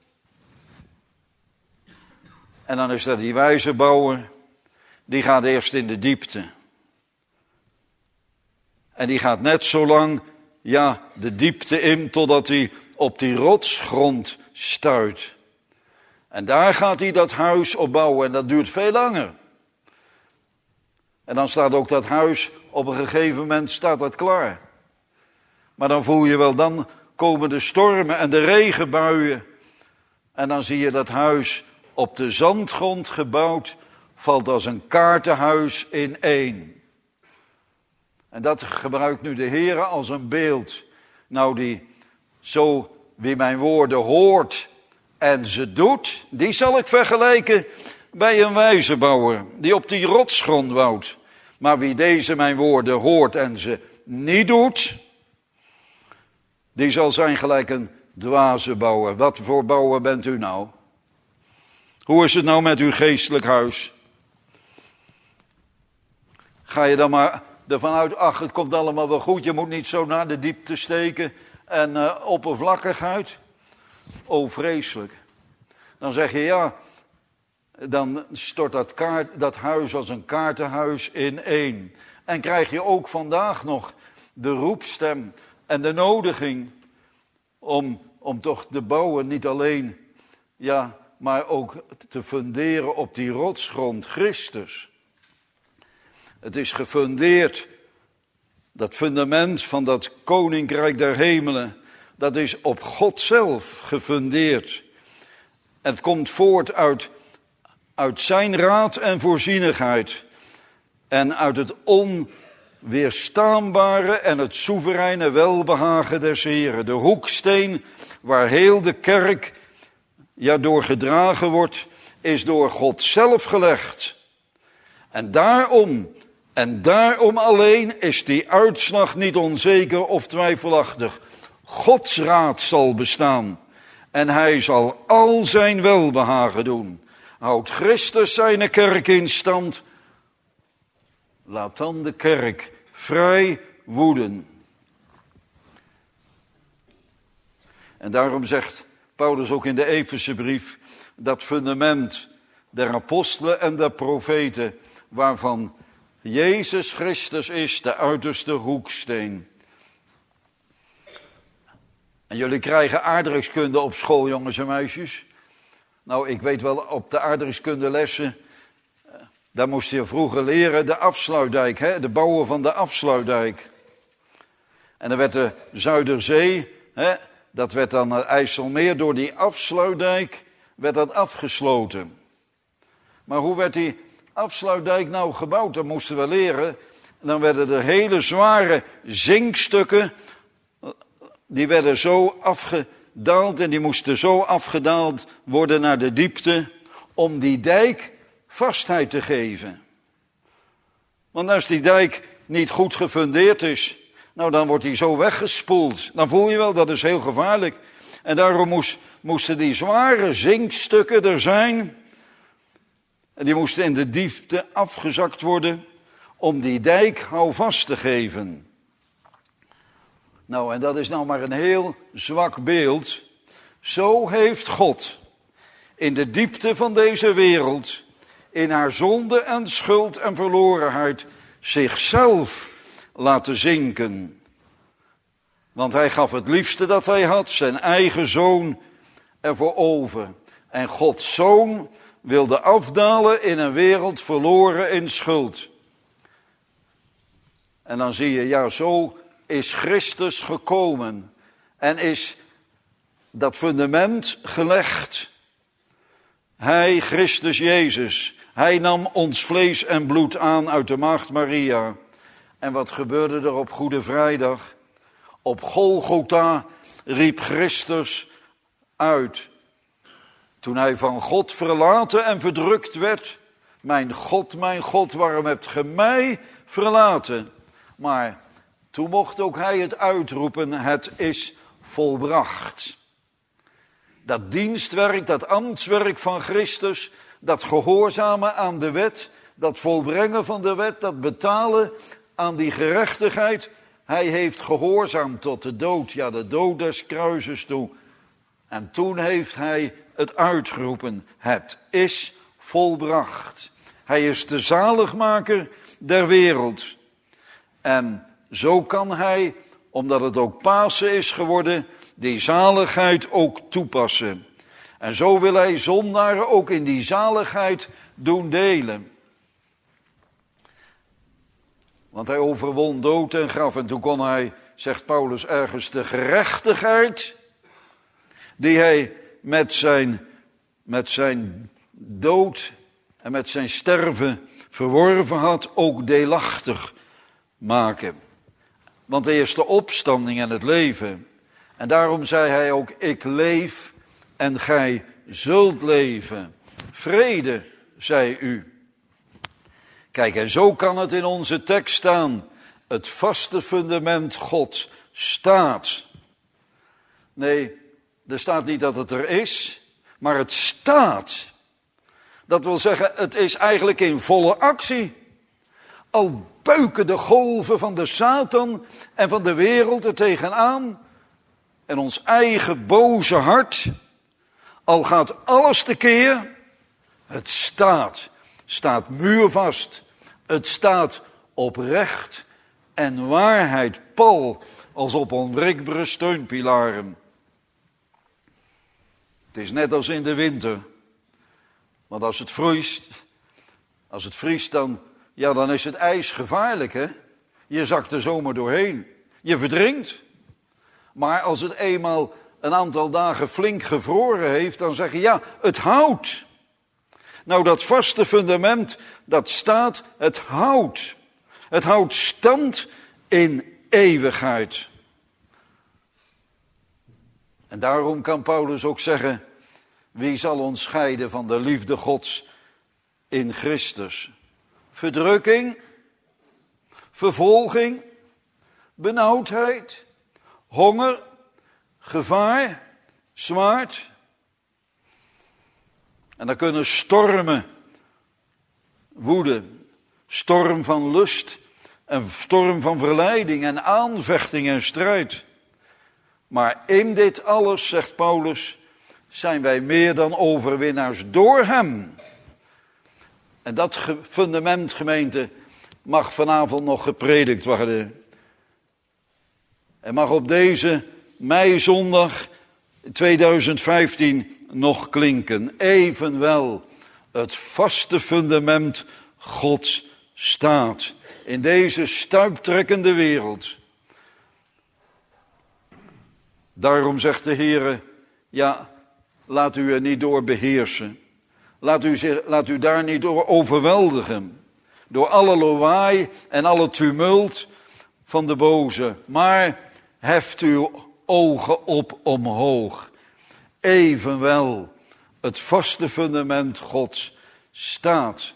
En dan is er die wijze bouwer. Die gaat eerst in de diepte. En die gaat net zo lang, ja, de diepte in, totdat hij op die rotsgrond stuit. En daar gaat hij dat huis op bouwen. En dat duurt veel langer. En dan staat ook dat huis, op een gegeven moment staat dat klaar. Maar dan voel je wel, dan komen de stormen en de regenbuien. En dan zie je dat huis op de zandgrond gebouwd, valt als een kaartenhuis in één. En dat gebruikt nu de Heer als een beeld. Nou, die zo wie mijn woorden hoort en ze doet, die zal ik vergelijken bij een wijze bouwer die op die rotsgrond bouwt. Maar wie deze mijn woorden hoort en ze niet doet, die zal zijn gelijk een dwaze bouwer. Wat voor bouwer bent u nou? Hoe is het nou met uw geestelijk huis? Ga je dan maar ervan uit, ach, het komt allemaal wel goed, je moet niet zo naar de diepte steken en uh, oppervlakkigheid? Oh, vreselijk. Dan zeg je, ja, dan stort dat, kaart, dat huis als een kaartenhuis in één. En krijg je ook vandaag nog de roepstem en de nodiging om, om toch te bouwen, niet alleen, ja, maar ook te funderen op die rotsgrond, Christus. Het is gefundeerd, dat fundament van dat koninkrijk der hemelen, dat is op God zelf gefundeerd. Het komt voort uit, uit zijn raad en voorzienigheid en uit het onweerstaanbare en het soevereine welbehagen des Heren. De hoeksteen waar heel de kerk ja, door gedragen wordt, is door God zelf gelegd. En daarom, en daarom alleen is die uitslag niet onzeker of twijfelachtig. Gods raad zal bestaan en hij zal al zijn welbehagen doen. Houdt Christus zijn kerk in stand, laat dan de kerk vrij woeden. En daarom zegt Paulus ook in de Efezebrief, dat fundament der apostelen en der profeten, waarvan Jezus Christus is de uiterste hoeksteen. En jullie krijgen aardrijkskunde op school, jongens en meisjes. Nou, ik weet wel, op de aardrijkskundelessen, daar moest je vroeger leren de afsluitdijk, hè, de bouwen van de afsluitdijk. En dan werd de Zuiderzee, hè, dat werd dan het IJsselmeer, door die afsluitdijk werd dat afgesloten. Maar hoe werd die afsluitdijk nou gebouwd? Dat moesten we leren. En dan werden er hele zware zinkstukken, die werden zo afgedaald en die moesten zo afgedaald worden naar de diepte om die dijk vastheid te geven. Want als die dijk niet goed gefundeerd is, nou dan wordt die zo weggespoeld. Dan voel je wel, dat is heel gevaarlijk. En daarom moest, moesten die zware zinkstukken er zijn. En die moesten in de diepte afgezakt worden om die dijk houvast te geven. Nou, en dat is nou maar een heel zwak beeld. Zo heeft God in de diepte van deze wereld, in haar zonde en schuld en verlorenheid, zichzelf laten zinken. Want hij gaf het liefste dat hij had, zijn eigen zoon, ervoor over. En Gods zoon wilde afdalen in een wereld verloren in schuld. En dan zie je, ja, zo is Christus gekomen en is dat fundament gelegd. Hij, Christus Jezus, hij nam ons vlees en bloed aan uit de maagd Maria. En wat gebeurde er op Goede Vrijdag? Op Golgotha riep Christus uit, toen hij van God verlaten en verdrukt werd: mijn God, mijn God, waarom hebt ge mij verlaten? Maar toen mocht ook hij het uitroepen: het is volbracht. Dat dienstwerk, dat ambtswerk van Christus, dat gehoorzamen aan de wet, dat volbrengen van de wet, dat betalen aan die gerechtigheid. Hij heeft gehoorzaamd tot de dood, ja, de dood des kruises toe. En toen heeft hij het uitgeroepen: het is volbracht. Hij is de zaligmaker der wereld. En zo kan hij, omdat het ook Pasen is geworden, die zaligheid ook toepassen. En zo wil hij zondaren ook in die zaligheid doen delen. Want hij overwon dood en graf. En toen kon hij, zegt Paulus ergens, de gerechtigheid die hij met zijn, met zijn dood en met zijn sterven verworven had, ook deelachtig maken. Want hij is de opstanding en het leven. En daarom zei hij ook, ik leef en gij zult leven. Vrede, zei u. Kijk, en zo kan het in onze tekst staan. Het vaste fundament God staat. Nee, er staat niet dat het er is, maar het staat. Dat wil zeggen, het is eigenlijk in volle actie. Al buiken de golven van de Satan en van de wereld er tegenaan. En ons eigen boze hart. Al gaat alles tekeer. Het staat. Staat muurvast. Het staat oprecht en waarheid pal als op onwrikbare steunpilaren. Het is net als in de winter. Want als het vriest, als het vriest dan, ja, dan is het ijs gevaarlijk, hè? Je zakt er zomaar doorheen. Je verdrinkt. Maar als het eenmaal een aantal dagen flink gevroren heeft, dan zeg je, ja, het houdt. Nou, dat vaste fundament, dat staat, het houdt. Het houdt stand in eeuwigheid. En daarom kan Paulus ook zeggen, wie zal ons scheiden van de liefde Gods in Christus? Verdrukking, vervolging, benauwdheid, honger, gevaar, zwaard. En dan kunnen stormen woeden, storm van lust en storm van verleiding en aanvechting en strijd. Maar in dit alles, zegt Paulus, zijn wij meer dan overwinnaars door hem. En dat fundament, gemeente, mag vanavond nog gepredikt worden. En mag op deze meizondag tweeduizend vijftien nog klinken. Evenwel, het vaste fundament Gods staat in deze stuiptrekkende wereld. Daarom zegt de Heere, ja, laat u er niet door beheersen. Laat u, laat u daar niet door overweldigen. Door alle lawaai en alle tumult van de boze. Maar heft uw ogen op omhoog. Evenwel, het vaste fundament Gods staat.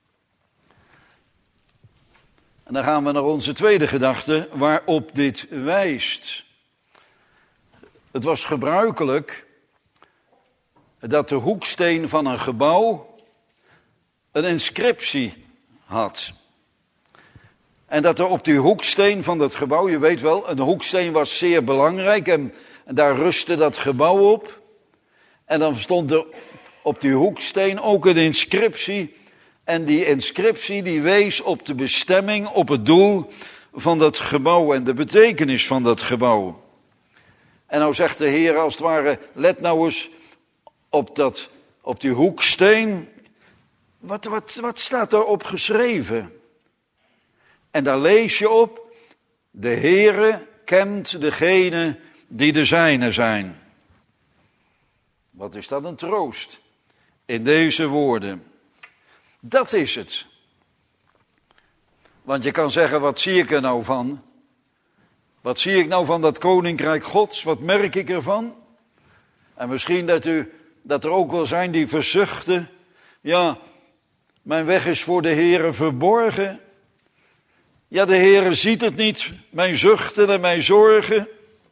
En dan gaan we naar onze tweede gedachte, waarop dit wijst. Het was gebruikelijk dat de hoeksteen van een gebouw een inscriptie had. En dat er op die hoeksteen van dat gebouw, je weet wel, een hoeksteen was zeer belangrijk en, en daar rustte dat gebouw op. En dan stond er op die hoeksteen ook een inscriptie. En die inscriptie die wees op de bestemming, op het doel van dat gebouw en de betekenis van dat gebouw. En nou zegt de Heer als het ware, let nou eens op, dat, op die hoeksteen. Wat, wat, wat staat daarop geschreven? En daar lees je op, de Heere kent degene die de zijne zijn. Wat is dat een troost in deze woorden. Dat is het. Want je kan zeggen, wat zie ik er nou van? Wat zie ik nou van dat koninkrijk Gods? Wat merk ik ervan? En misschien dat, u, dat er ook wel zijn die verzuchten. Ja, mijn weg is voor de Heere verborgen. Ja, de Heere ziet het niet, mijn zuchten en mijn zorgen.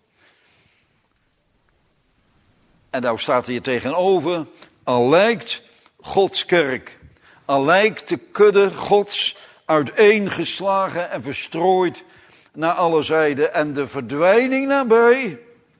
En nou staat hier tegenover, al lijkt Gods kerk, al lijkt de kudde Gods uiteengeslagen en verstrooid naar alle zijden en de verdwijning nabij,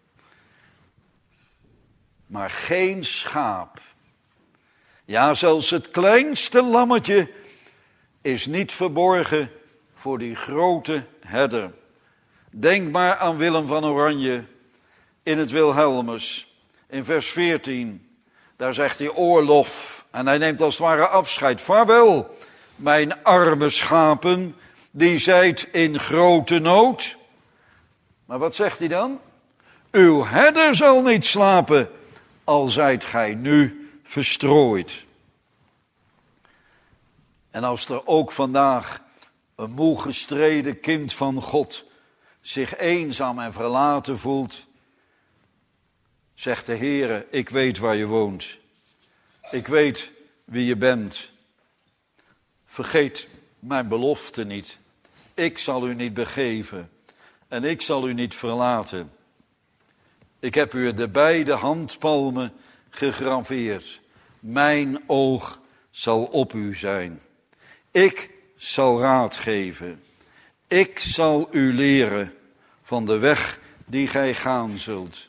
maar geen schaap. Ja, zelfs het kleinste lammetje is niet verborgen voor die grote herder. Denk maar aan Willem van Oranje in het Wilhelmus, in vers veertien. Daar zegt hij oorlof en hij neemt als het ware afscheid. Vaarwel, mijn arme schapen, die zijt in grote nood. Maar wat zegt hij dan? Uw herder zal niet slapen, al zijt gij nu verstrooid. En als er ook vandaag een moe gestreden kind van God zich eenzaam en verlaten voelt, zegt de Heere, ik weet waar je woont. Ik weet wie je bent. Vergeet mijn belofte niet. Ik zal u niet begeven en ik zal u niet verlaten. Ik heb u de beide handpalmen gegraveerd. Mijn oog zal op u zijn. Ik zal raad geven. Ik zal u leren van de weg die gij gaan zult.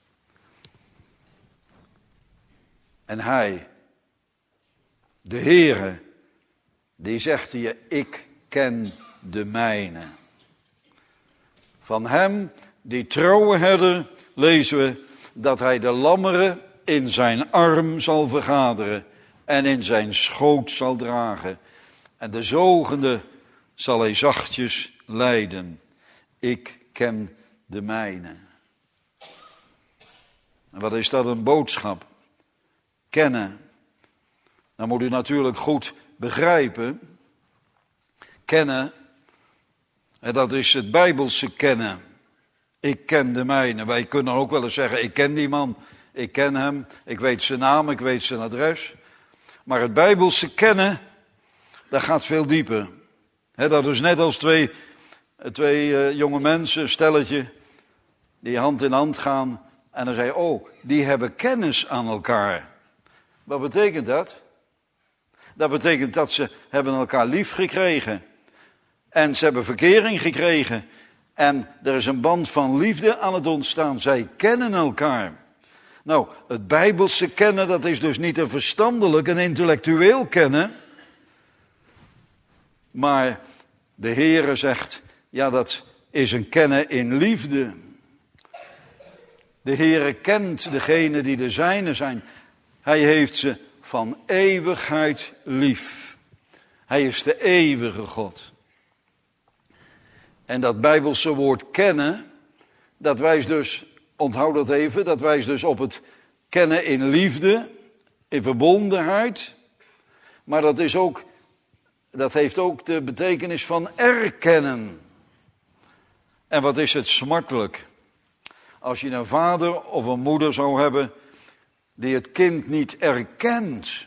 En hij, de Heere, die zegt hier, ik ken de mijne. Van hem, die trouwe herder, lezen we dat hij de lammeren in zijn arm zal vergaderen en in zijn schoot zal dragen. En de zogende zal hij zachtjes leiden. Ik ken de mijne. En wat is dat een boodschap? Kennen. Dan moet u natuurlijk goed begrijpen. Kennen, en dat is het Bijbelse kennen. Ik ken de mijne. Wij kunnen ook wel eens zeggen, ik ken die man, ik ken hem, ik weet zijn naam, ik weet zijn adres. Maar het Bijbelse kennen, dat gaat veel dieper. He, dat is net als twee, twee uh, jonge mensen, een stelletje, die hand in hand gaan. En dan zei je, oh, die hebben kennis aan elkaar. Wat betekent dat? Dat betekent dat ze hebben elkaar lief gekregen. En ze hebben verkering gekregen. En er is een band van liefde aan het ontstaan. Zij kennen elkaar. Nou, het Bijbelse kennen, dat is dus niet een verstandelijk, een intellectueel kennen. Maar de Heere zegt, ja, dat is een kennen in liefde. De Heere kent degenen die de zijne zijn. Hij heeft ze van eeuwigheid lief. Hij is de eeuwige God. En dat Bijbelse woord kennen, dat wijst dus, onthoud dat even, dat wijst dus op het kennen in liefde, in verbondenheid. Maar dat is ook, dat heeft ook de betekenis van erkennen. En wat is het smartelijk? Als je een vader of een moeder zou hebben die het kind niet erkent.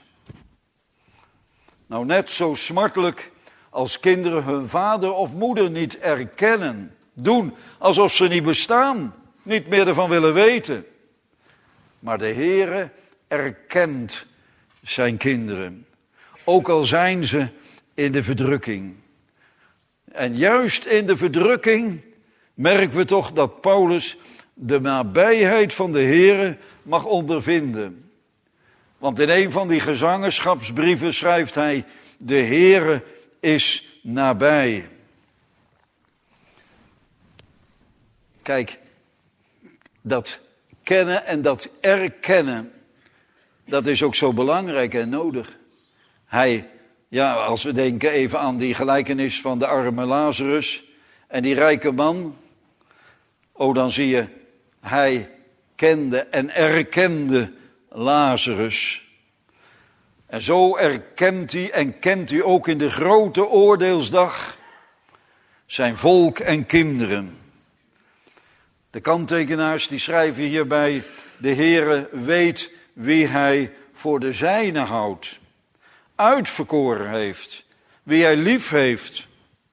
Nou, net zo smartelijk als kinderen hun vader of moeder niet erkennen. Doen alsof ze niet bestaan, niet meer ervan willen weten. Maar de Heere erkent zijn kinderen. Ook al zijn ze in de verdrukking. En juist in de verdrukking merken we toch dat Paulus de nabijheid van de Heere mag ondervinden. Want in een van die gezangenschapsbrieven schrijft hij, de Heere is nabij. Kijk, dat kennen en dat erkennen, dat is ook zo belangrijk en nodig. Hij, ja, als we denken even aan die gelijkenis van de arme Lazarus en die rijke man. Oh, dan zie je, hij kende en erkende Lazarus. En zo erkent hij en kent hij ook in de grote oordeelsdag zijn volk en kinderen. De kanttekenaars die schrijven hierbij, de Heere weet wie hij voor de zijne houdt, uitverkoren heeft, wie hij lief heeft.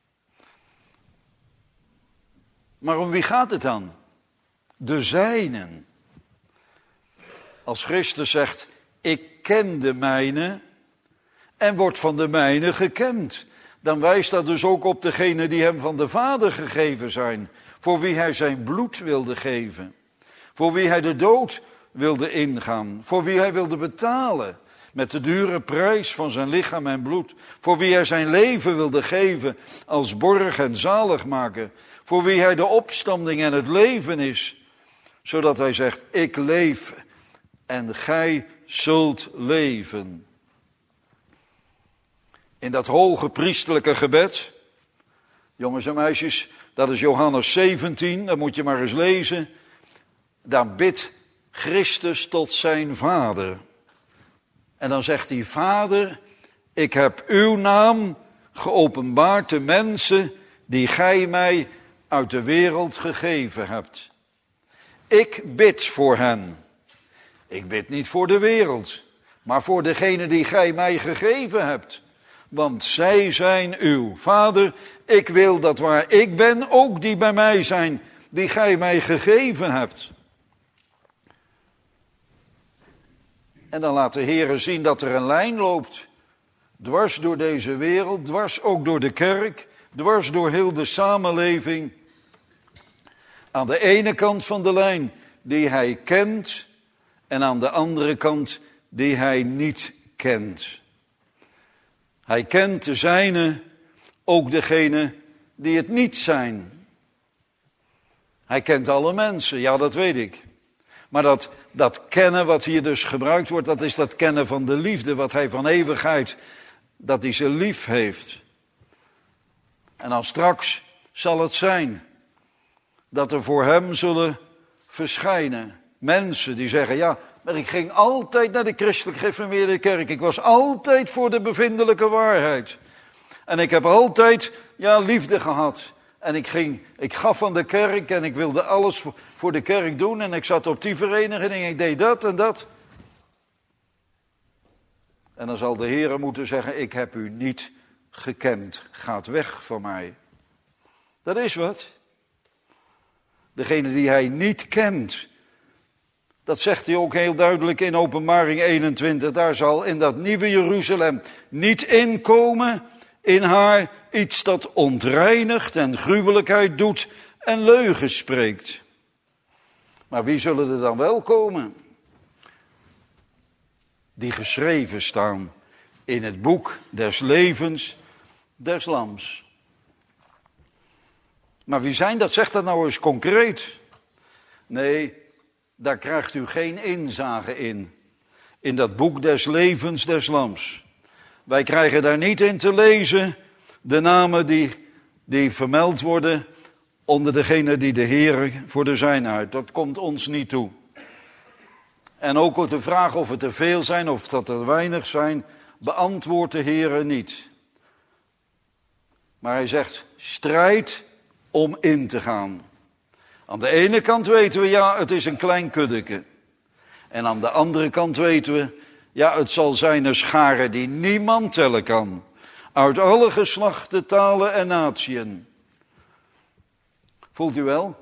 Maar om wie gaat het dan? De zijnen. Als Christus zegt, ik ken de mijne en wordt van de mijne gekend, dan wijst dat dus ook op degene die hem van de Vader gegeven zijn, voor wie hij zijn bloed wilde geven, voor wie hij de dood wilde ingaan, voor wie hij wilde betalen met de dure prijs van zijn lichaam en bloed, voor wie hij zijn leven wilde geven als borg en zaligmaker, voor wie hij de opstanding en het leven is, zodat hij zegt, ik leef en gij zult leven. In dat hoge priesterlijke gebed, jongens en meisjes, dat is Johannes zeventien, dat moet je maar eens lezen. Daar bidt Christus tot zijn Vader. En dan zegt hij, Vader, ik heb uw naam geopenbaard de mensen die gij mij uit de wereld gegeven hebt. Ik bid voor hen. Ik bid niet voor de wereld, maar voor degene die gij mij gegeven hebt. Want zij zijn uw. Vader, ik wil dat waar ik ben, ook die bij mij zijn, die gij mij gegeven hebt. En dan laat de Heer zien dat er een lijn loopt. Dwars door deze wereld, dwars ook door de kerk, dwars door heel de samenleving. Aan de ene kant van de lijn die hij kent en aan de andere kant die hij niet kent. Hij kent de zijne, ook degene die het niet zijn. Hij kent alle mensen, ja, dat weet ik. Maar dat, dat kennen wat hier dus gebruikt wordt, dat is dat kennen van de liefde, wat hij van eeuwigheid, dat hij ze lief heeft. En dan straks zal het zijn dat er voor hem zullen verschijnen mensen die zeggen, ja, maar ik ging altijd naar de christelijk gereformeerde kerk. Ik was altijd voor de bevindelijke waarheid. En ik heb altijd, ja, liefde gehad. En ik ging, ik gaf aan de kerk en ik wilde alles voor de kerk doen. En ik zat op die vereniging en ik deed dat en dat. En dan zal de Heer moeten zeggen, ik heb u niet gekend. Gaat weg van mij. Dat is wat. Degene die hij niet kent. Dat zegt hij ook heel duidelijk in Openbaring eenentwintig. Daar zal in dat nieuwe Jeruzalem niet inkomen in haar iets dat ontreinigt en gruwelijkheid doet en leugen spreekt. Maar wie zullen er dan wel komen? Die geschreven staan in het boek des levens des Lams. Maar wie zijn dat? Zegt dat nou eens concreet. Nee, daar krijgt u geen inzage in. In dat boek des levens des Lams. Wij krijgen daar niet in te lezen de namen die, die vermeld worden onder degene die de Heer voor de zijnheid. Dat komt ons niet toe. En ook op de vraag of het er veel zijn of dat er weinig zijn, beantwoordt de Heer niet. Maar hij zegt, strijd om in te gaan. Aan de ene kant weten we, ja, het is een klein kuddeke. En aan de andere kant weten we, ja, het zal zijn een schare die niemand tellen kan. Uit alle geslachten, talen en natieën. Voelt u wel?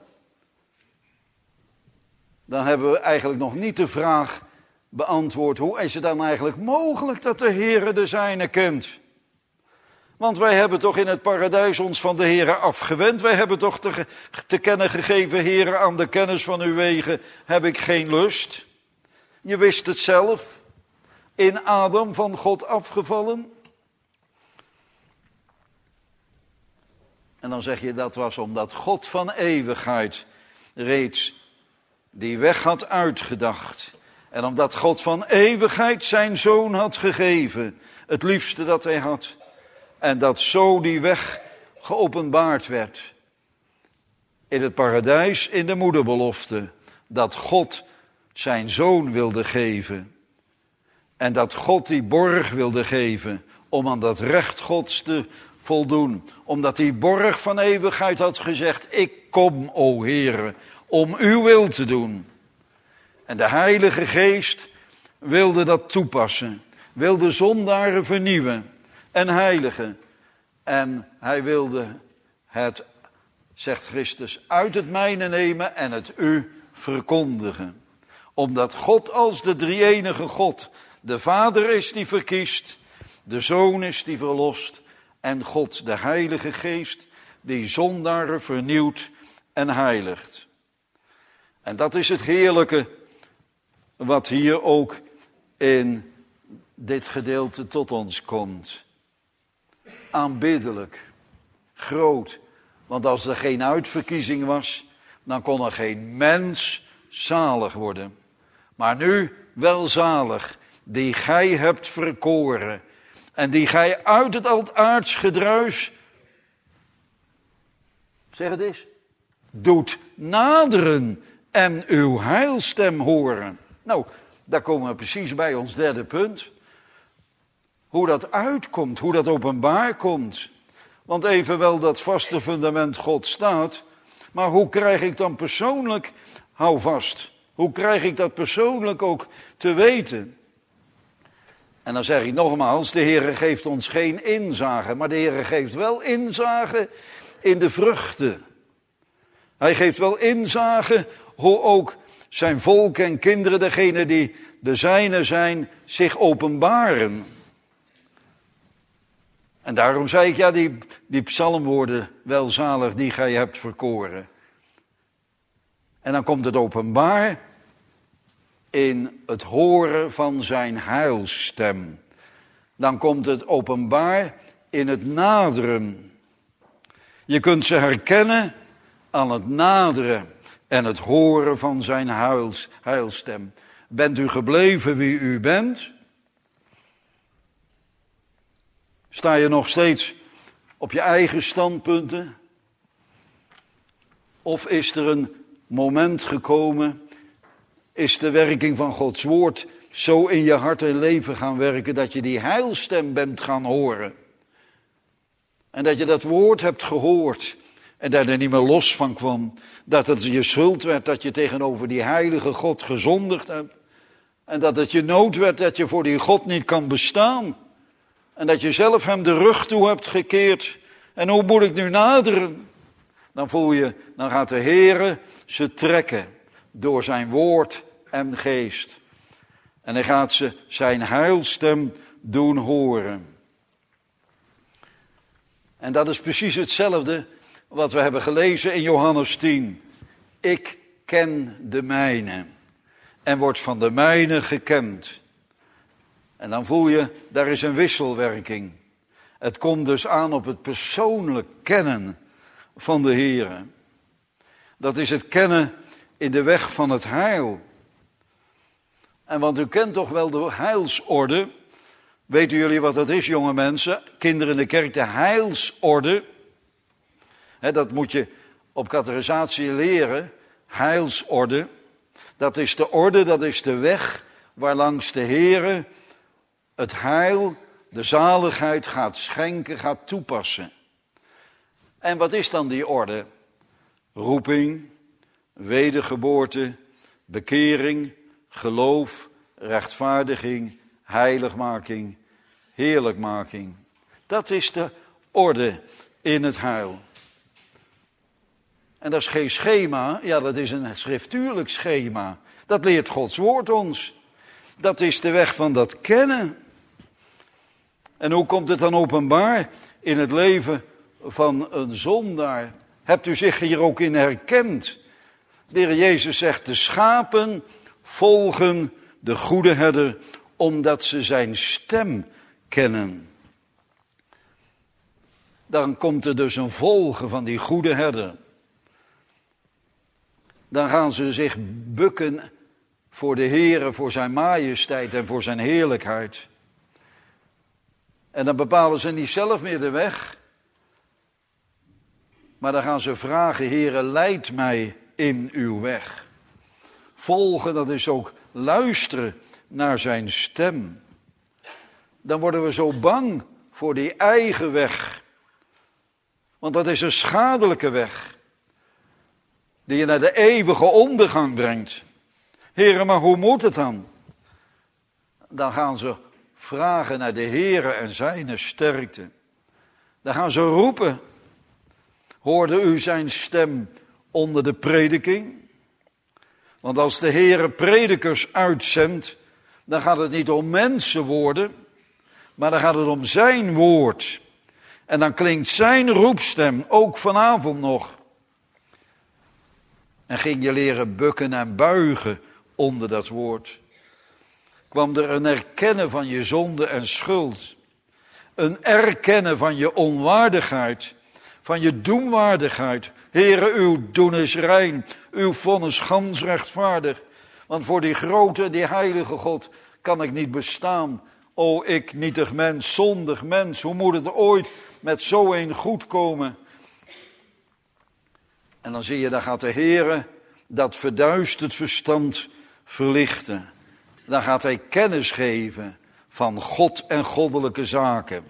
Dan hebben we eigenlijk nog niet de vraag beantwoord, hoe is het dan eigenlijk mogelijk dat de Heere de zijne kent? Want wij hebben toch in het paradijs ons van de Heere afgewend. Wij hebben toch te, te kennen gegeven, Heere, aan de kennis van uw wegen heb ik geen lust. Je wist het zelf. In Adam van God afgevallen. En dan zeg je dat was omdat God van eeuwigheid reeds die weg had uitgedacht. En omdat God van eeuwigheid zijn zoon had gegeven. Het liefste dat hij had. En dat zo die weg geopenbaard werd. In het paradijs, in de moederbelofte. Dat God zijn zoon wilde geven. En dat God die borg wilde geven. Om aan dat recht Gods te voldoen. Omdat die borg van eeuwigheid had gezegd. Ik kom, o Heere, om uw wil te doen. En de Heilige Geest wilde dat toepassen. Wilde zondaren vernieuwen. En heiligen. En hij wilde het, zegt Christus, uit het mijne nemen en het u verkondigen. Omdat God als de drie-enige God, de Vader is die verkiest, de Zoon is die verlost en God, de Heilige Geest, die zondaren vernieuwt en heiligt. En dat is het heerlijke wat hier ook in dit gedeelte tot ons komt. Aanbiddelijk, groot. Want als er geen uitverkiezing was, dan kon er geen mens zalig worden. Maar nu wel zalig, die gij hebt verkoren. En die gij uit het altaards gedruis, zeg het eens, doet naderen en uw heilstem horen. Nou, daar komen we precies bij ons derde punt. hoe dat uitkomt, hoe dat openbaar komt. Want evenwel dat vaste fundament God staat, maar hoe krijg ik dan persoonlijk houvast? Hoe krijg ik dat persoonlijk ook te weten? En dan zeg ik nogmaals, de Heere geeft ons geen inzage, maar de Heere geeft wel inzage in de vruchten. Hij geeft wel inzage hoe ook zijn volk en kinderen, degenen die de zijne zijn, zich openbaren. En daarom zei ik, ja, die, die psalmwoorden, welzalig die gij hebt verkoren. En dan komt het openbaar in het horen van zijn heilsstem. Dan komt het openbaar in het naderen. Je kunt ze herkennen aan het naderen en het horen van zijn huils, heilsstem. Bent u gebleven wie u bent? Sta je nog steeds op je eigen standpunten? Of is er een moment gekomen, is de werking van Gods woord zo in je hart en leven gaan werken dat je die heilstem bent gaan horen? En dat je dat woord hebt gehoord en dat je er niet meer los van kwam. Dat het je schuld werd dat je tegenover die heilige God gezondigd hebt. En dat het je nood werd dat je voor die God niet kan bestaan. En dat je zelf hem de rug toe hebt gekeerd. En hoe moet ik nu naderen? Dan voel je, dan gaat de Heere ze trekken door zijn woord en geest. En hij gaat ze zijn heilstem doen horen. En dat is precies hetzelfde wat we hebben gelezen in Johannes tien. Ik ken de mijne en word van de mijne gekend. En dan voel je, daar is een wisselwerking. Het komt dus aan op het persoonlijk kennen van de Heere. Dat is het kennen in de weg van het heil. En want u kent toch wel de heilsorde. Weten jullie wat dat is, jonge mensen? Kinderen in de kerk, de heilsorde. He, dat moet je op catechisatie leren. Heilsorde. Dat is de orde, dat is de weg waarlangs de Heere het heil, de zaligheid gaat schenken, gaat toepassen. En wat is dan die orde? Roeping, wedergeboorte, bekering, geloof, rechtvaardiging, heiligmaking, heerlijkmaking. Dat is de orde in het heil. En dat is geen schema, ja, dat is een schriftuurlijk schema. Dat leert Gods woord ons. Dat is de weg van dat kennen. En hoe komt het dan openbaar in het leven van een zondaar? Hebt u zich hier ook in herkend? De Heer Jezus zegt, de schapen volgen de goede herder, omdat ze zijn stem kennen. Dan komt er dus een volgen van die goede herder. Dan gaan ze zich bukken voor de Heere, voor zijn majesteit en voor zijn heerlijkheid. En dan bepalen ze niet zelf meer de weg. Maar dan gaan ze vragen, Heere, leid mij in uw weg. Volgen, dat is ook luisteren naar zijn stem. Dan worden we zo bang voor die eigen weg. Want dat is een schadelijke weg. Die je naar de eeuwige ondergang brengt. Heere, maar hoe moet het dan? Dan gaan ze vragen naar de Heere en zijn sterkte. Dan gaan ze roepen. Hoorde u zijn stem onder de prediking? Want als de Heere predikers uitzendt, dan gaat het niet om mensenwoorden, maar dan gaat het om zijn woord. En dan klinkt zijn roepstem, ook vanavond nog. En ging je leren bukken en buigen onder dat woord. Kwam er een erkennen van je zonde en schuld. Een erkennen van je onwaardigheid, van je doenwaardigheid. Heere, uw doen is rein, uw vonnis gans rechtvaardig. Want voor die grote, die heilige God kan ik niet bestaan. O, ik nietig mens, zondig mens, hoe moet het ooit met zo een goed komen? En dan zie je, dan gaat de Heere dat verduisterd verstand verlichten. Dan gaat hij kennis geven van God en goddelijke zaken.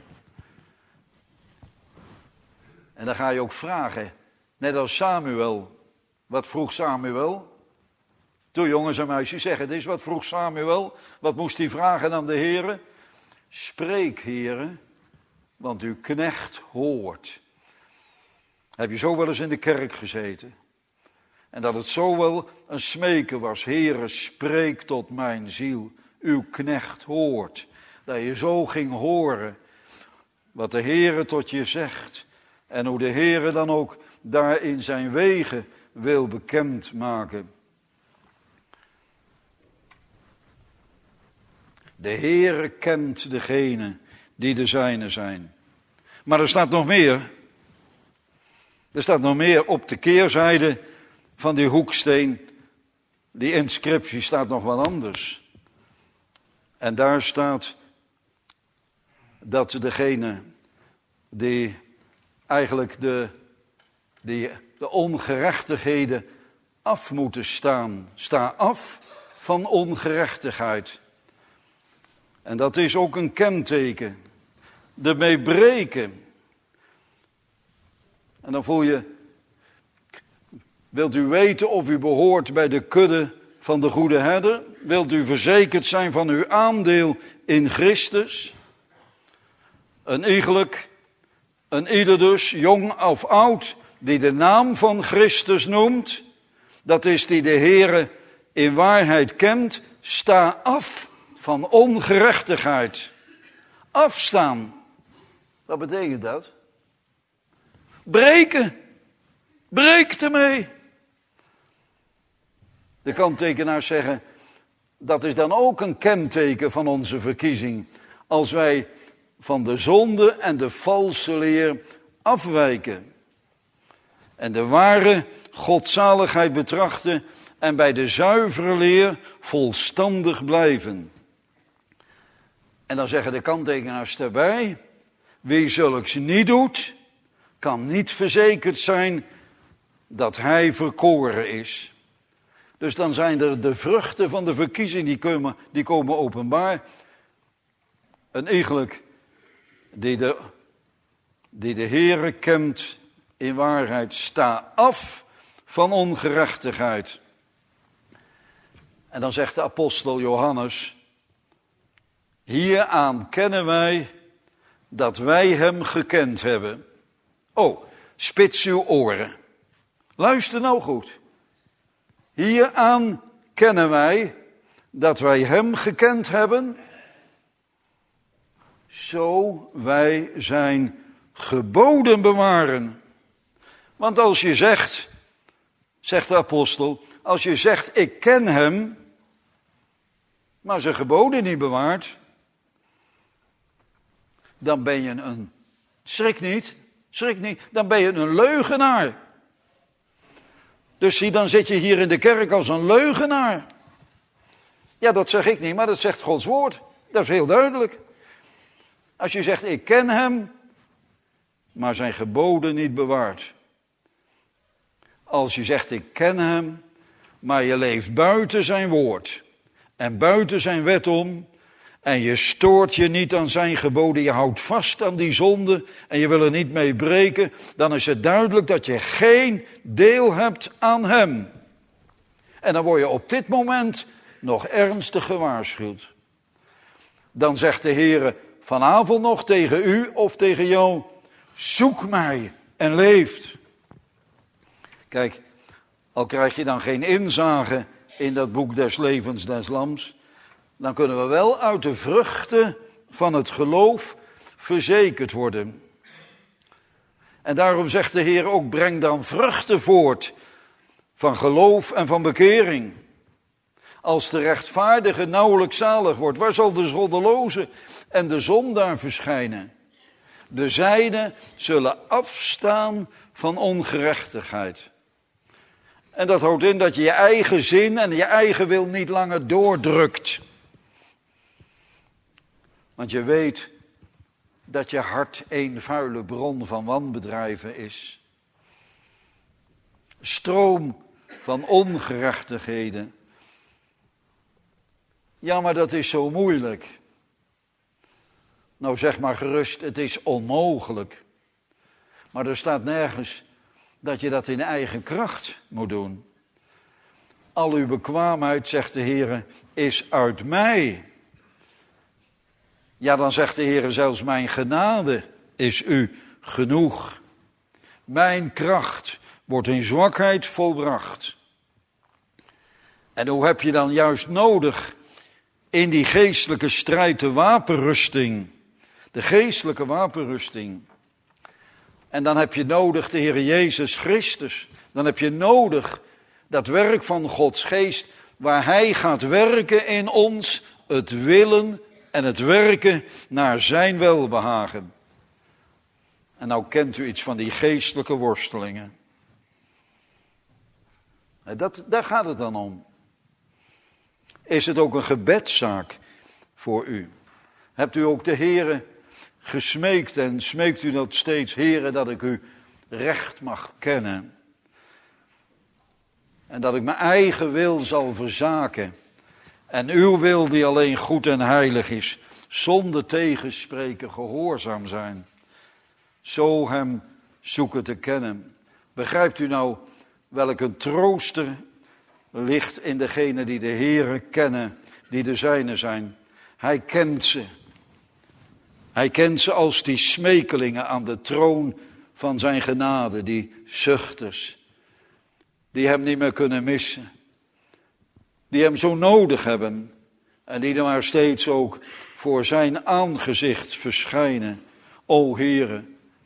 En dan ga je ook vragen, net als Samuel. Wat vroeg Samuel? Toen jongens en meisjes, zeg het eens, wat vroeg Samuel? Wat moest hij vragen aan de Heere? Spreek, Heere, want uw knecht hoort. Heb je zo wel eens in de kerk gezeten? En dat het zo wel een smeken was. Heere, spreek tot mijn ziel, uw knecht hoort. Dat je zo ging horen wat de Heere tot je zegt. En hoe de Heere dan ook daarin zijn wegen wil bekendmaken. De Heere kent degene die de zijne zijn. Maar er staat nog meer. Er staat nog meer op de keerzijde van die hoeksteen. Die inscriptie staat nog wat anders. En daar staat dat degene die eigenlijk de, die de ongerechtigheden af moeten staan. Sta af van ongerechtigheid. En dat is ook een kenteken. Ermee breken. En dan voel je, wilt u weten of u behoort bij de kudde van de goede herder? Wilt u verzekerd zijn van uw aandeel in Christus? Een iegelijk, een ieder dus, jong of oud, die de naam van Christus noemt, dat is die de Heere in waarheid kent, sta af van ongerechtigheid. Afstaan. Wat betekent dat? Breken. Breek ermee. De kanttekenaars zeggen, dat is dan ook een kenteken van onze verkiezing. Als wij van de zonde en de valse leer afwijken. En de ware godzaligheid betrachten en bij de zuivere leer volstandig blijven. En dan zeggen de kanttekenaars daarbij, wie zulks niet doet, kan niet verzekerd zijn dat hij verkoren is. Dus dan zijn er de vruchten van de verkiezing, die komen, die komen openbaar. Een iegelijk die de, die de Heere kent in waarheid, sta af van ongerechtigheid. En dan zegt de apostel Johannes, hieraan kennen wij dat wij hem gekend hebben. Oh, spits uw oren. Luister nou goed. Hieraan kennen wij dat wij hem gekend hebben, zo wij zijn geboden bewaren. Want als je zegt, zegt de apostel, als je zegt ik ken hem, maar zijn geboden niet bewaart, dan ben je een, schrik niet, schrik niet, dan ben je een leugenaar. Dus zie, dan zit je hier in de kerk als een leugenaar. Ja, dat zeg ik niet, maar dat zegt Gods woord. Dat is heel duidelijk. Als je zegt, ik ken hem, maar zijn geboden niet bewaart. Als je zegt, ik ken hem, maar je leeft buiten zijn woord en buiten zijn wet om, en je stoort je niet aan zijn geboden, je houdt vast aan die zonde en je wil er niet mee breken, dan is het duidelijk dat je geen deel hebt aan hem. En dan word je op dit moment nog ernstig gewaarschuwd. Dan zegt de Heere vanavond nog tegen u of tegen jou, zoek mij en leeft. Kijk, al krijg je dan geen inzage in dat boek des levens des lams, dan kunnen we wel uit de vruchten van het geloof verzekerd worden. En daarom zegt de Heer ook, breng dan vruchten voort van geloof en van bekering. Als de rechtvaardige nauwelijks zalig wordt, waar zal de goddeloze en de zondaar verschijnen? De zijnen zullen afstaan van ongerechtigheid. En dat houdt in dat je je eigen zin en je eigen wil niet langer doordrukt. Want je weet dat je hart één vuile bron van wanbedrijven is. Stroom van ongerechtigheden. Ja, maar dat is zo moeilijk. Nou zeg maar gerust, het is onmogelijk. Maar er staat nergens dat je dat in eigen kracht moet doen. Al uw bekwaamheid, zegt de Heer, is uit mij. Ja, dan zegt de Heer zelfs, mijn genade is u genoeg. Mijn kracht wordt in zwakheid volbracht. En hoe heb je dan juist nodig in die geestelijke strijd de wapenrusting? De geestelijke wapenrusting. En dan heb je nodig de Heer Jezus Christus. Dan heb je nodig dat werk van Gods geest, waar Hij gaat werken in ons, het willen en het werken naar zijn welbehagen. En nou kent u iets van die geestelijke worstelingen. Dat, daar gaat het dan om. Is het ook een gebedszaak voor u? Hebt u ook de Heere gesmeekt en smeekt u dat steeds, Heere, dat ik u recht mag kennen? En dat ik mijn eigen wil zal verzaken. En uw wil die alleen goed en heilig is, zonder tegenspreken gehoorzaam zijn. Zo hem zoeken te kennen. Begrijpt u nou welk een trooster ligt in degenen die de Heere kennen, die de zijne zijn? Hij kent ze. Hij kent ze als die smekelingen aan de troon van zijn genade, die zuchters, die hem niet meer kunnen missen, die hem zo nodig hebben en die er maar steeds ook voor zijn aangezicht verschijnen. O Heere,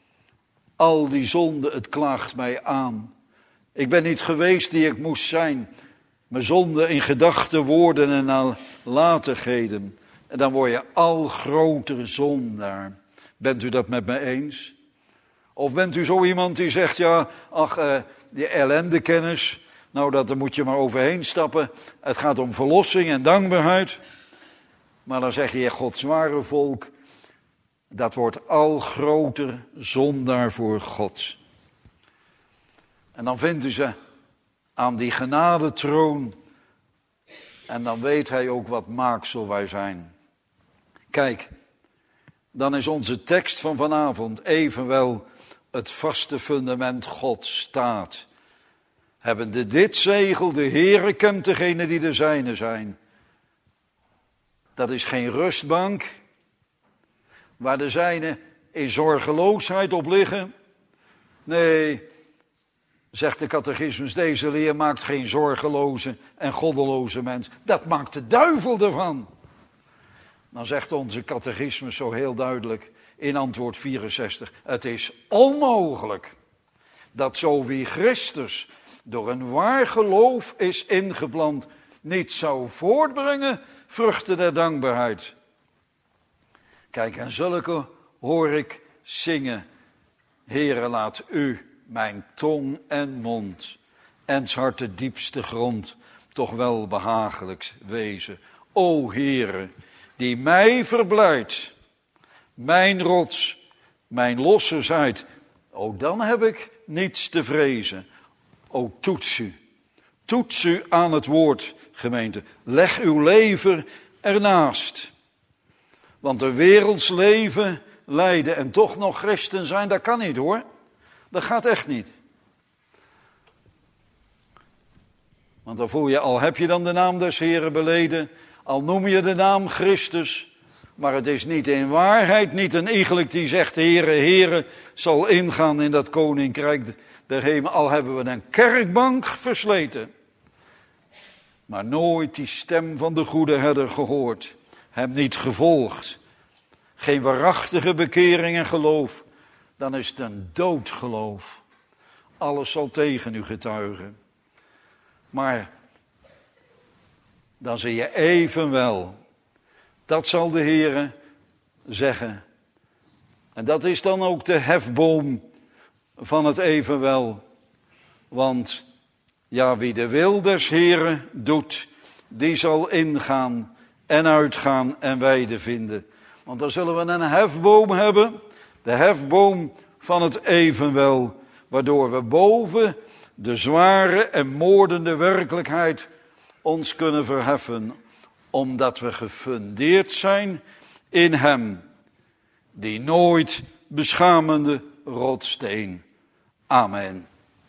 al die zonde, het klaagt mij aan. Ik ben niet geweest die ik moest zijn. Mijn zonde in gedachten, woorden en nalatigheden. En dan word je al groter zondaar. Bent u dat met me eens? Of bent u zo iemand die zegt, ja, ach, eh, die ellendekennis, nou, dat, daar moet je maar overheen stappen. Het gaat om verlossing en dankbaarheid. Maar dan zeg je, Gods ware volk, dat wordt al groter zondaar voor God. En dan vindt u ze aan die genadetroon. En dan weet hij ook wat maaksel wij zijn. Kijk, dan is onze tekst van vanavond evenwel het vaste fundament God staat. Hebbende dit zegel, de Heere kent degene die de zijne zijn. Dat is geen rustbank, waar de zijne in zorgeloosheid op liggen. Nee, zegt de catechismus, deze leer maakt geen zorgeloze en goddeloze mens. Dat maakt de duivel ervan. Dan zegt onze catechismus zo heel duidelijk in antwoord vierenzestig. Het is onmogelijk dat zo wie Christus door een waar geloof is ingeplant, niet zou voortbrengen vruchten der dankbaarheid. Kijk, en zulke hoor ik zingen. Heere, laat u mijn tong en mond en 's harte diepste grond toch wel behagelijk wezen. O Heere, die mij verblijdt, mijn rots, mijn losse zijt. O, dan heb ik niets te vrezen. O, toets u, toets u aan het woord, gemeente. Leg uw leven ernaast. Want een werelds leven leiden en toch nog christen zijn, dat kan niet hoor. Dat gaat echt niet. Want dan voel je, al heb je dan de naam des Heren beleden, al noem je de naam Christus, maar het is niet in waarheid, niet een iegelijk die zegt, Heere, Heere, zal ingaan in dat koninkrijk der hemel. Al hebben we een kerkbank versleten, maar nooit die stem van de goede herder gehoord, hem niet gevolgd. Geen waarachtige bekering en geloof, dan is het een doodgeloof. Alles zal tegen u getuigen. Maar dan zie je evenwel, dat zal de Heere zeggen. En dat is dan ook de hefboom van het evenwel. Want ja, wie de wil des Heeren doet, die zal ingaan en uitgaan en weide vinden. Want dan zullen we een hefboom hebben, de hefboom van het evenwel, waardoor we boven de zware en moordende werkelijkheid ons kunnen verheffen, omdat we gefundeerd zijn in hem, die nooit beschamende rotsteen. Amen.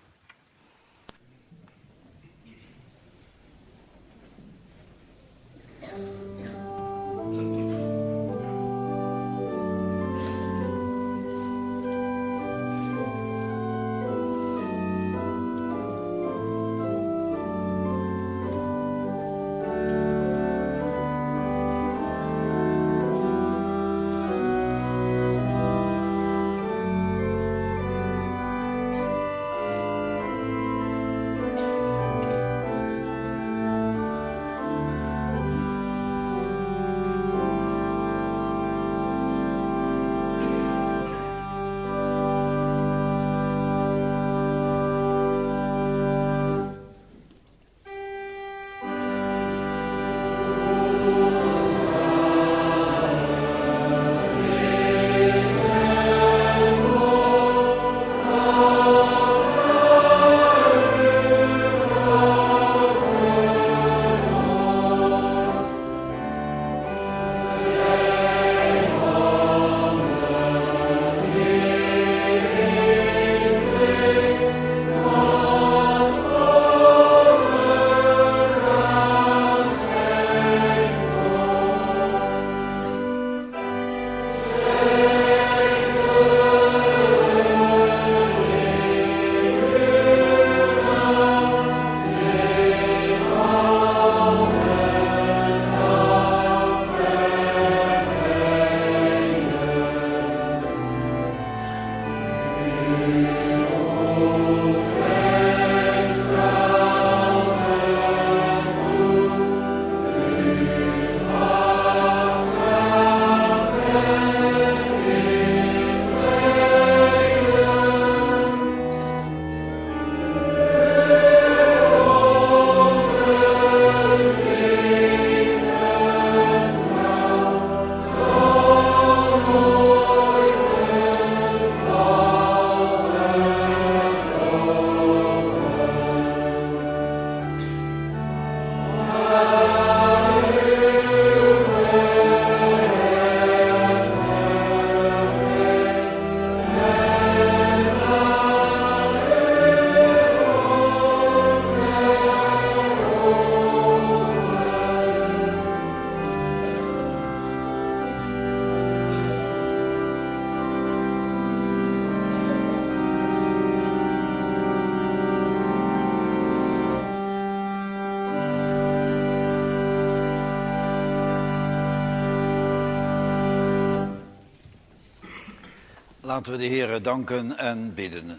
Laten we de Heere danken en bidden.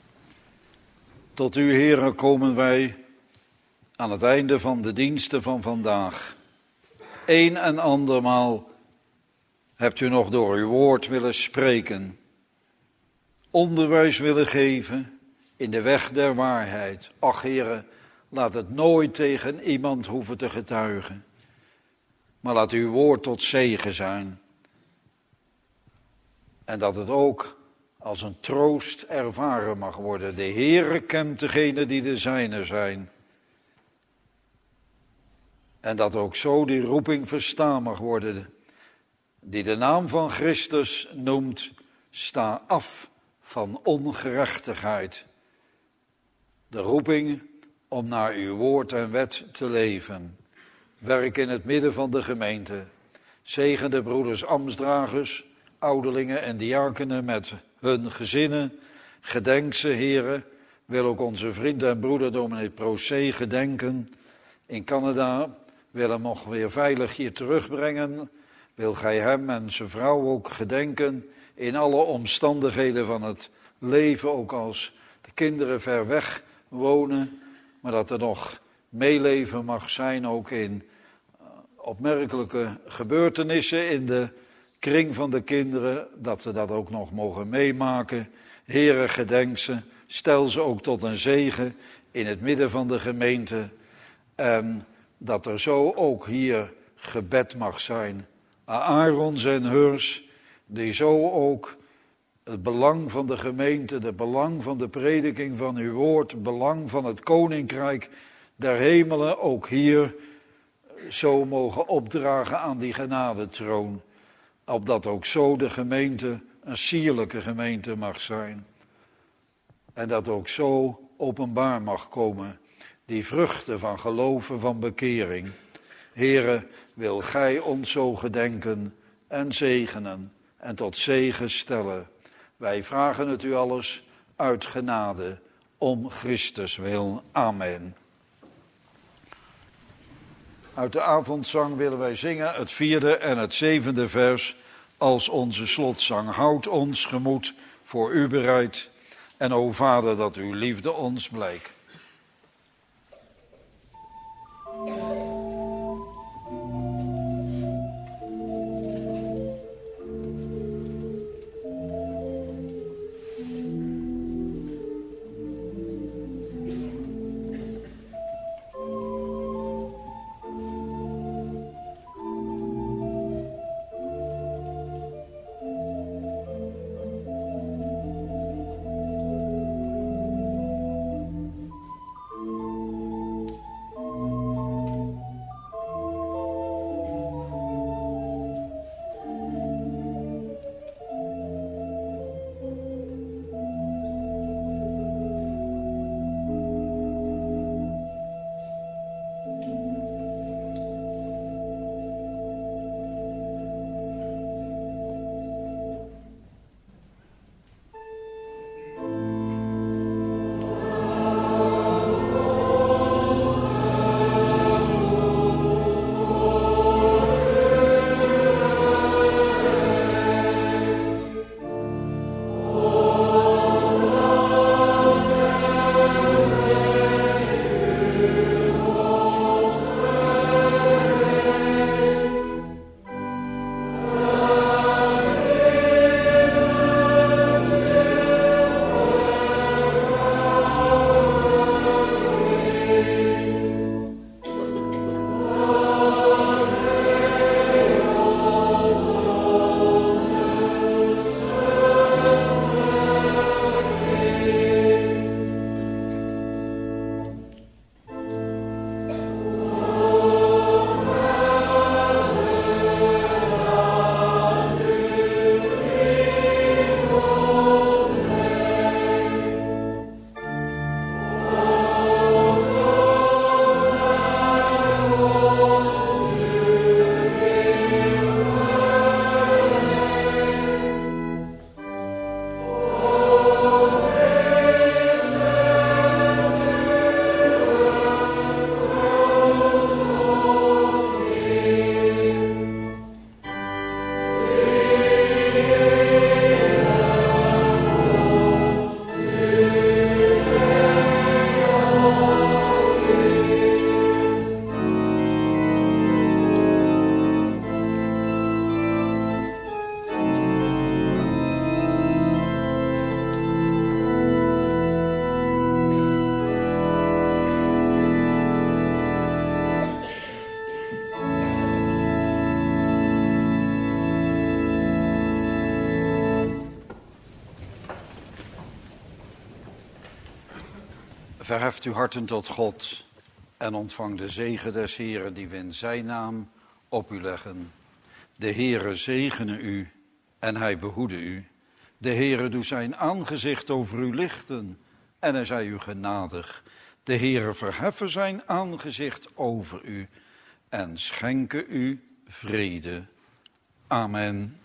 Tot u, Heere, komen wij aan het einde van de diensten van vandaag. Een en andermaal hebt u nog door uw woord willen spreken, onderwijs willen geven in de weg der waarheid. Ach, Heere, laat het nooit tegen iemand hoeven te getuigen, maar laat uw woord tot zegen zijn. En dat het ook als een troost ervaren mag worden. De Heere kent degene die de zijne zijn. En dat ook zo die roeping verstaan mag worden, die de naam van Christus noemt: sta af van ongerechtigheid. De roeping om naar uw woord en wet te leven. Werk in het midden van de gemeente. Zegen de broeders ambtsdragers, ouderlingen en diakenen met hun gezinnen. Gedenk ze, Heere. Wil ook onze vriend en broeder dominee Procé gedenken in Canada. Wil hem nog weer veilig hier terugbrengen. Wil gij hem en zijn vrouw ook gedenken in alle omstandigheden van het leven, ook als de kinderen ver weg wonen, maar dat er nog meeleven mag zijn ook in opmerkelijke gebeurtenissen in de kring van de kinderen, dat we dat ook nog mogen meemaken. Heere, gedenk ze, stel ze ook tot een zegen in het midden van de gemeente. En dat er zo ook hier gebed mag zijn. Aarons en Hurs, die zo ook het belang van de gemeente, het belang van de prediking van uw woord, het belang van het koninkrijk der hemelen ook hier zo mogen opdragen aan die genadetroon. opdat ook zo de gemeente een sierlijke gemeente mag zijn. En dat ook zo openbaar mag komen, die vruchten van geloven, van bekering. Heere, wil gij ons zo gedenken en zegenen en tot zegen stellen. Wij vragen het u alles uit genade, om Christus wil. Amen. Uit de avondzang willen wij zingen het vierde en het zevende vers als onze slotzang. Houd ons gemoed voor u bereid en o Vader, dat uw liefde ons blijkt. Verheft uw harten tot God en ontvang de zegen des Heeren die we in zijn naam op u leggen. De Heere zegene u en hij behoede u. De Heere doe zijn aangezicht over u lichten en hij zij u genadig. De Heere verheffen zijn aangezicht over u en schenke u vrede. Amen.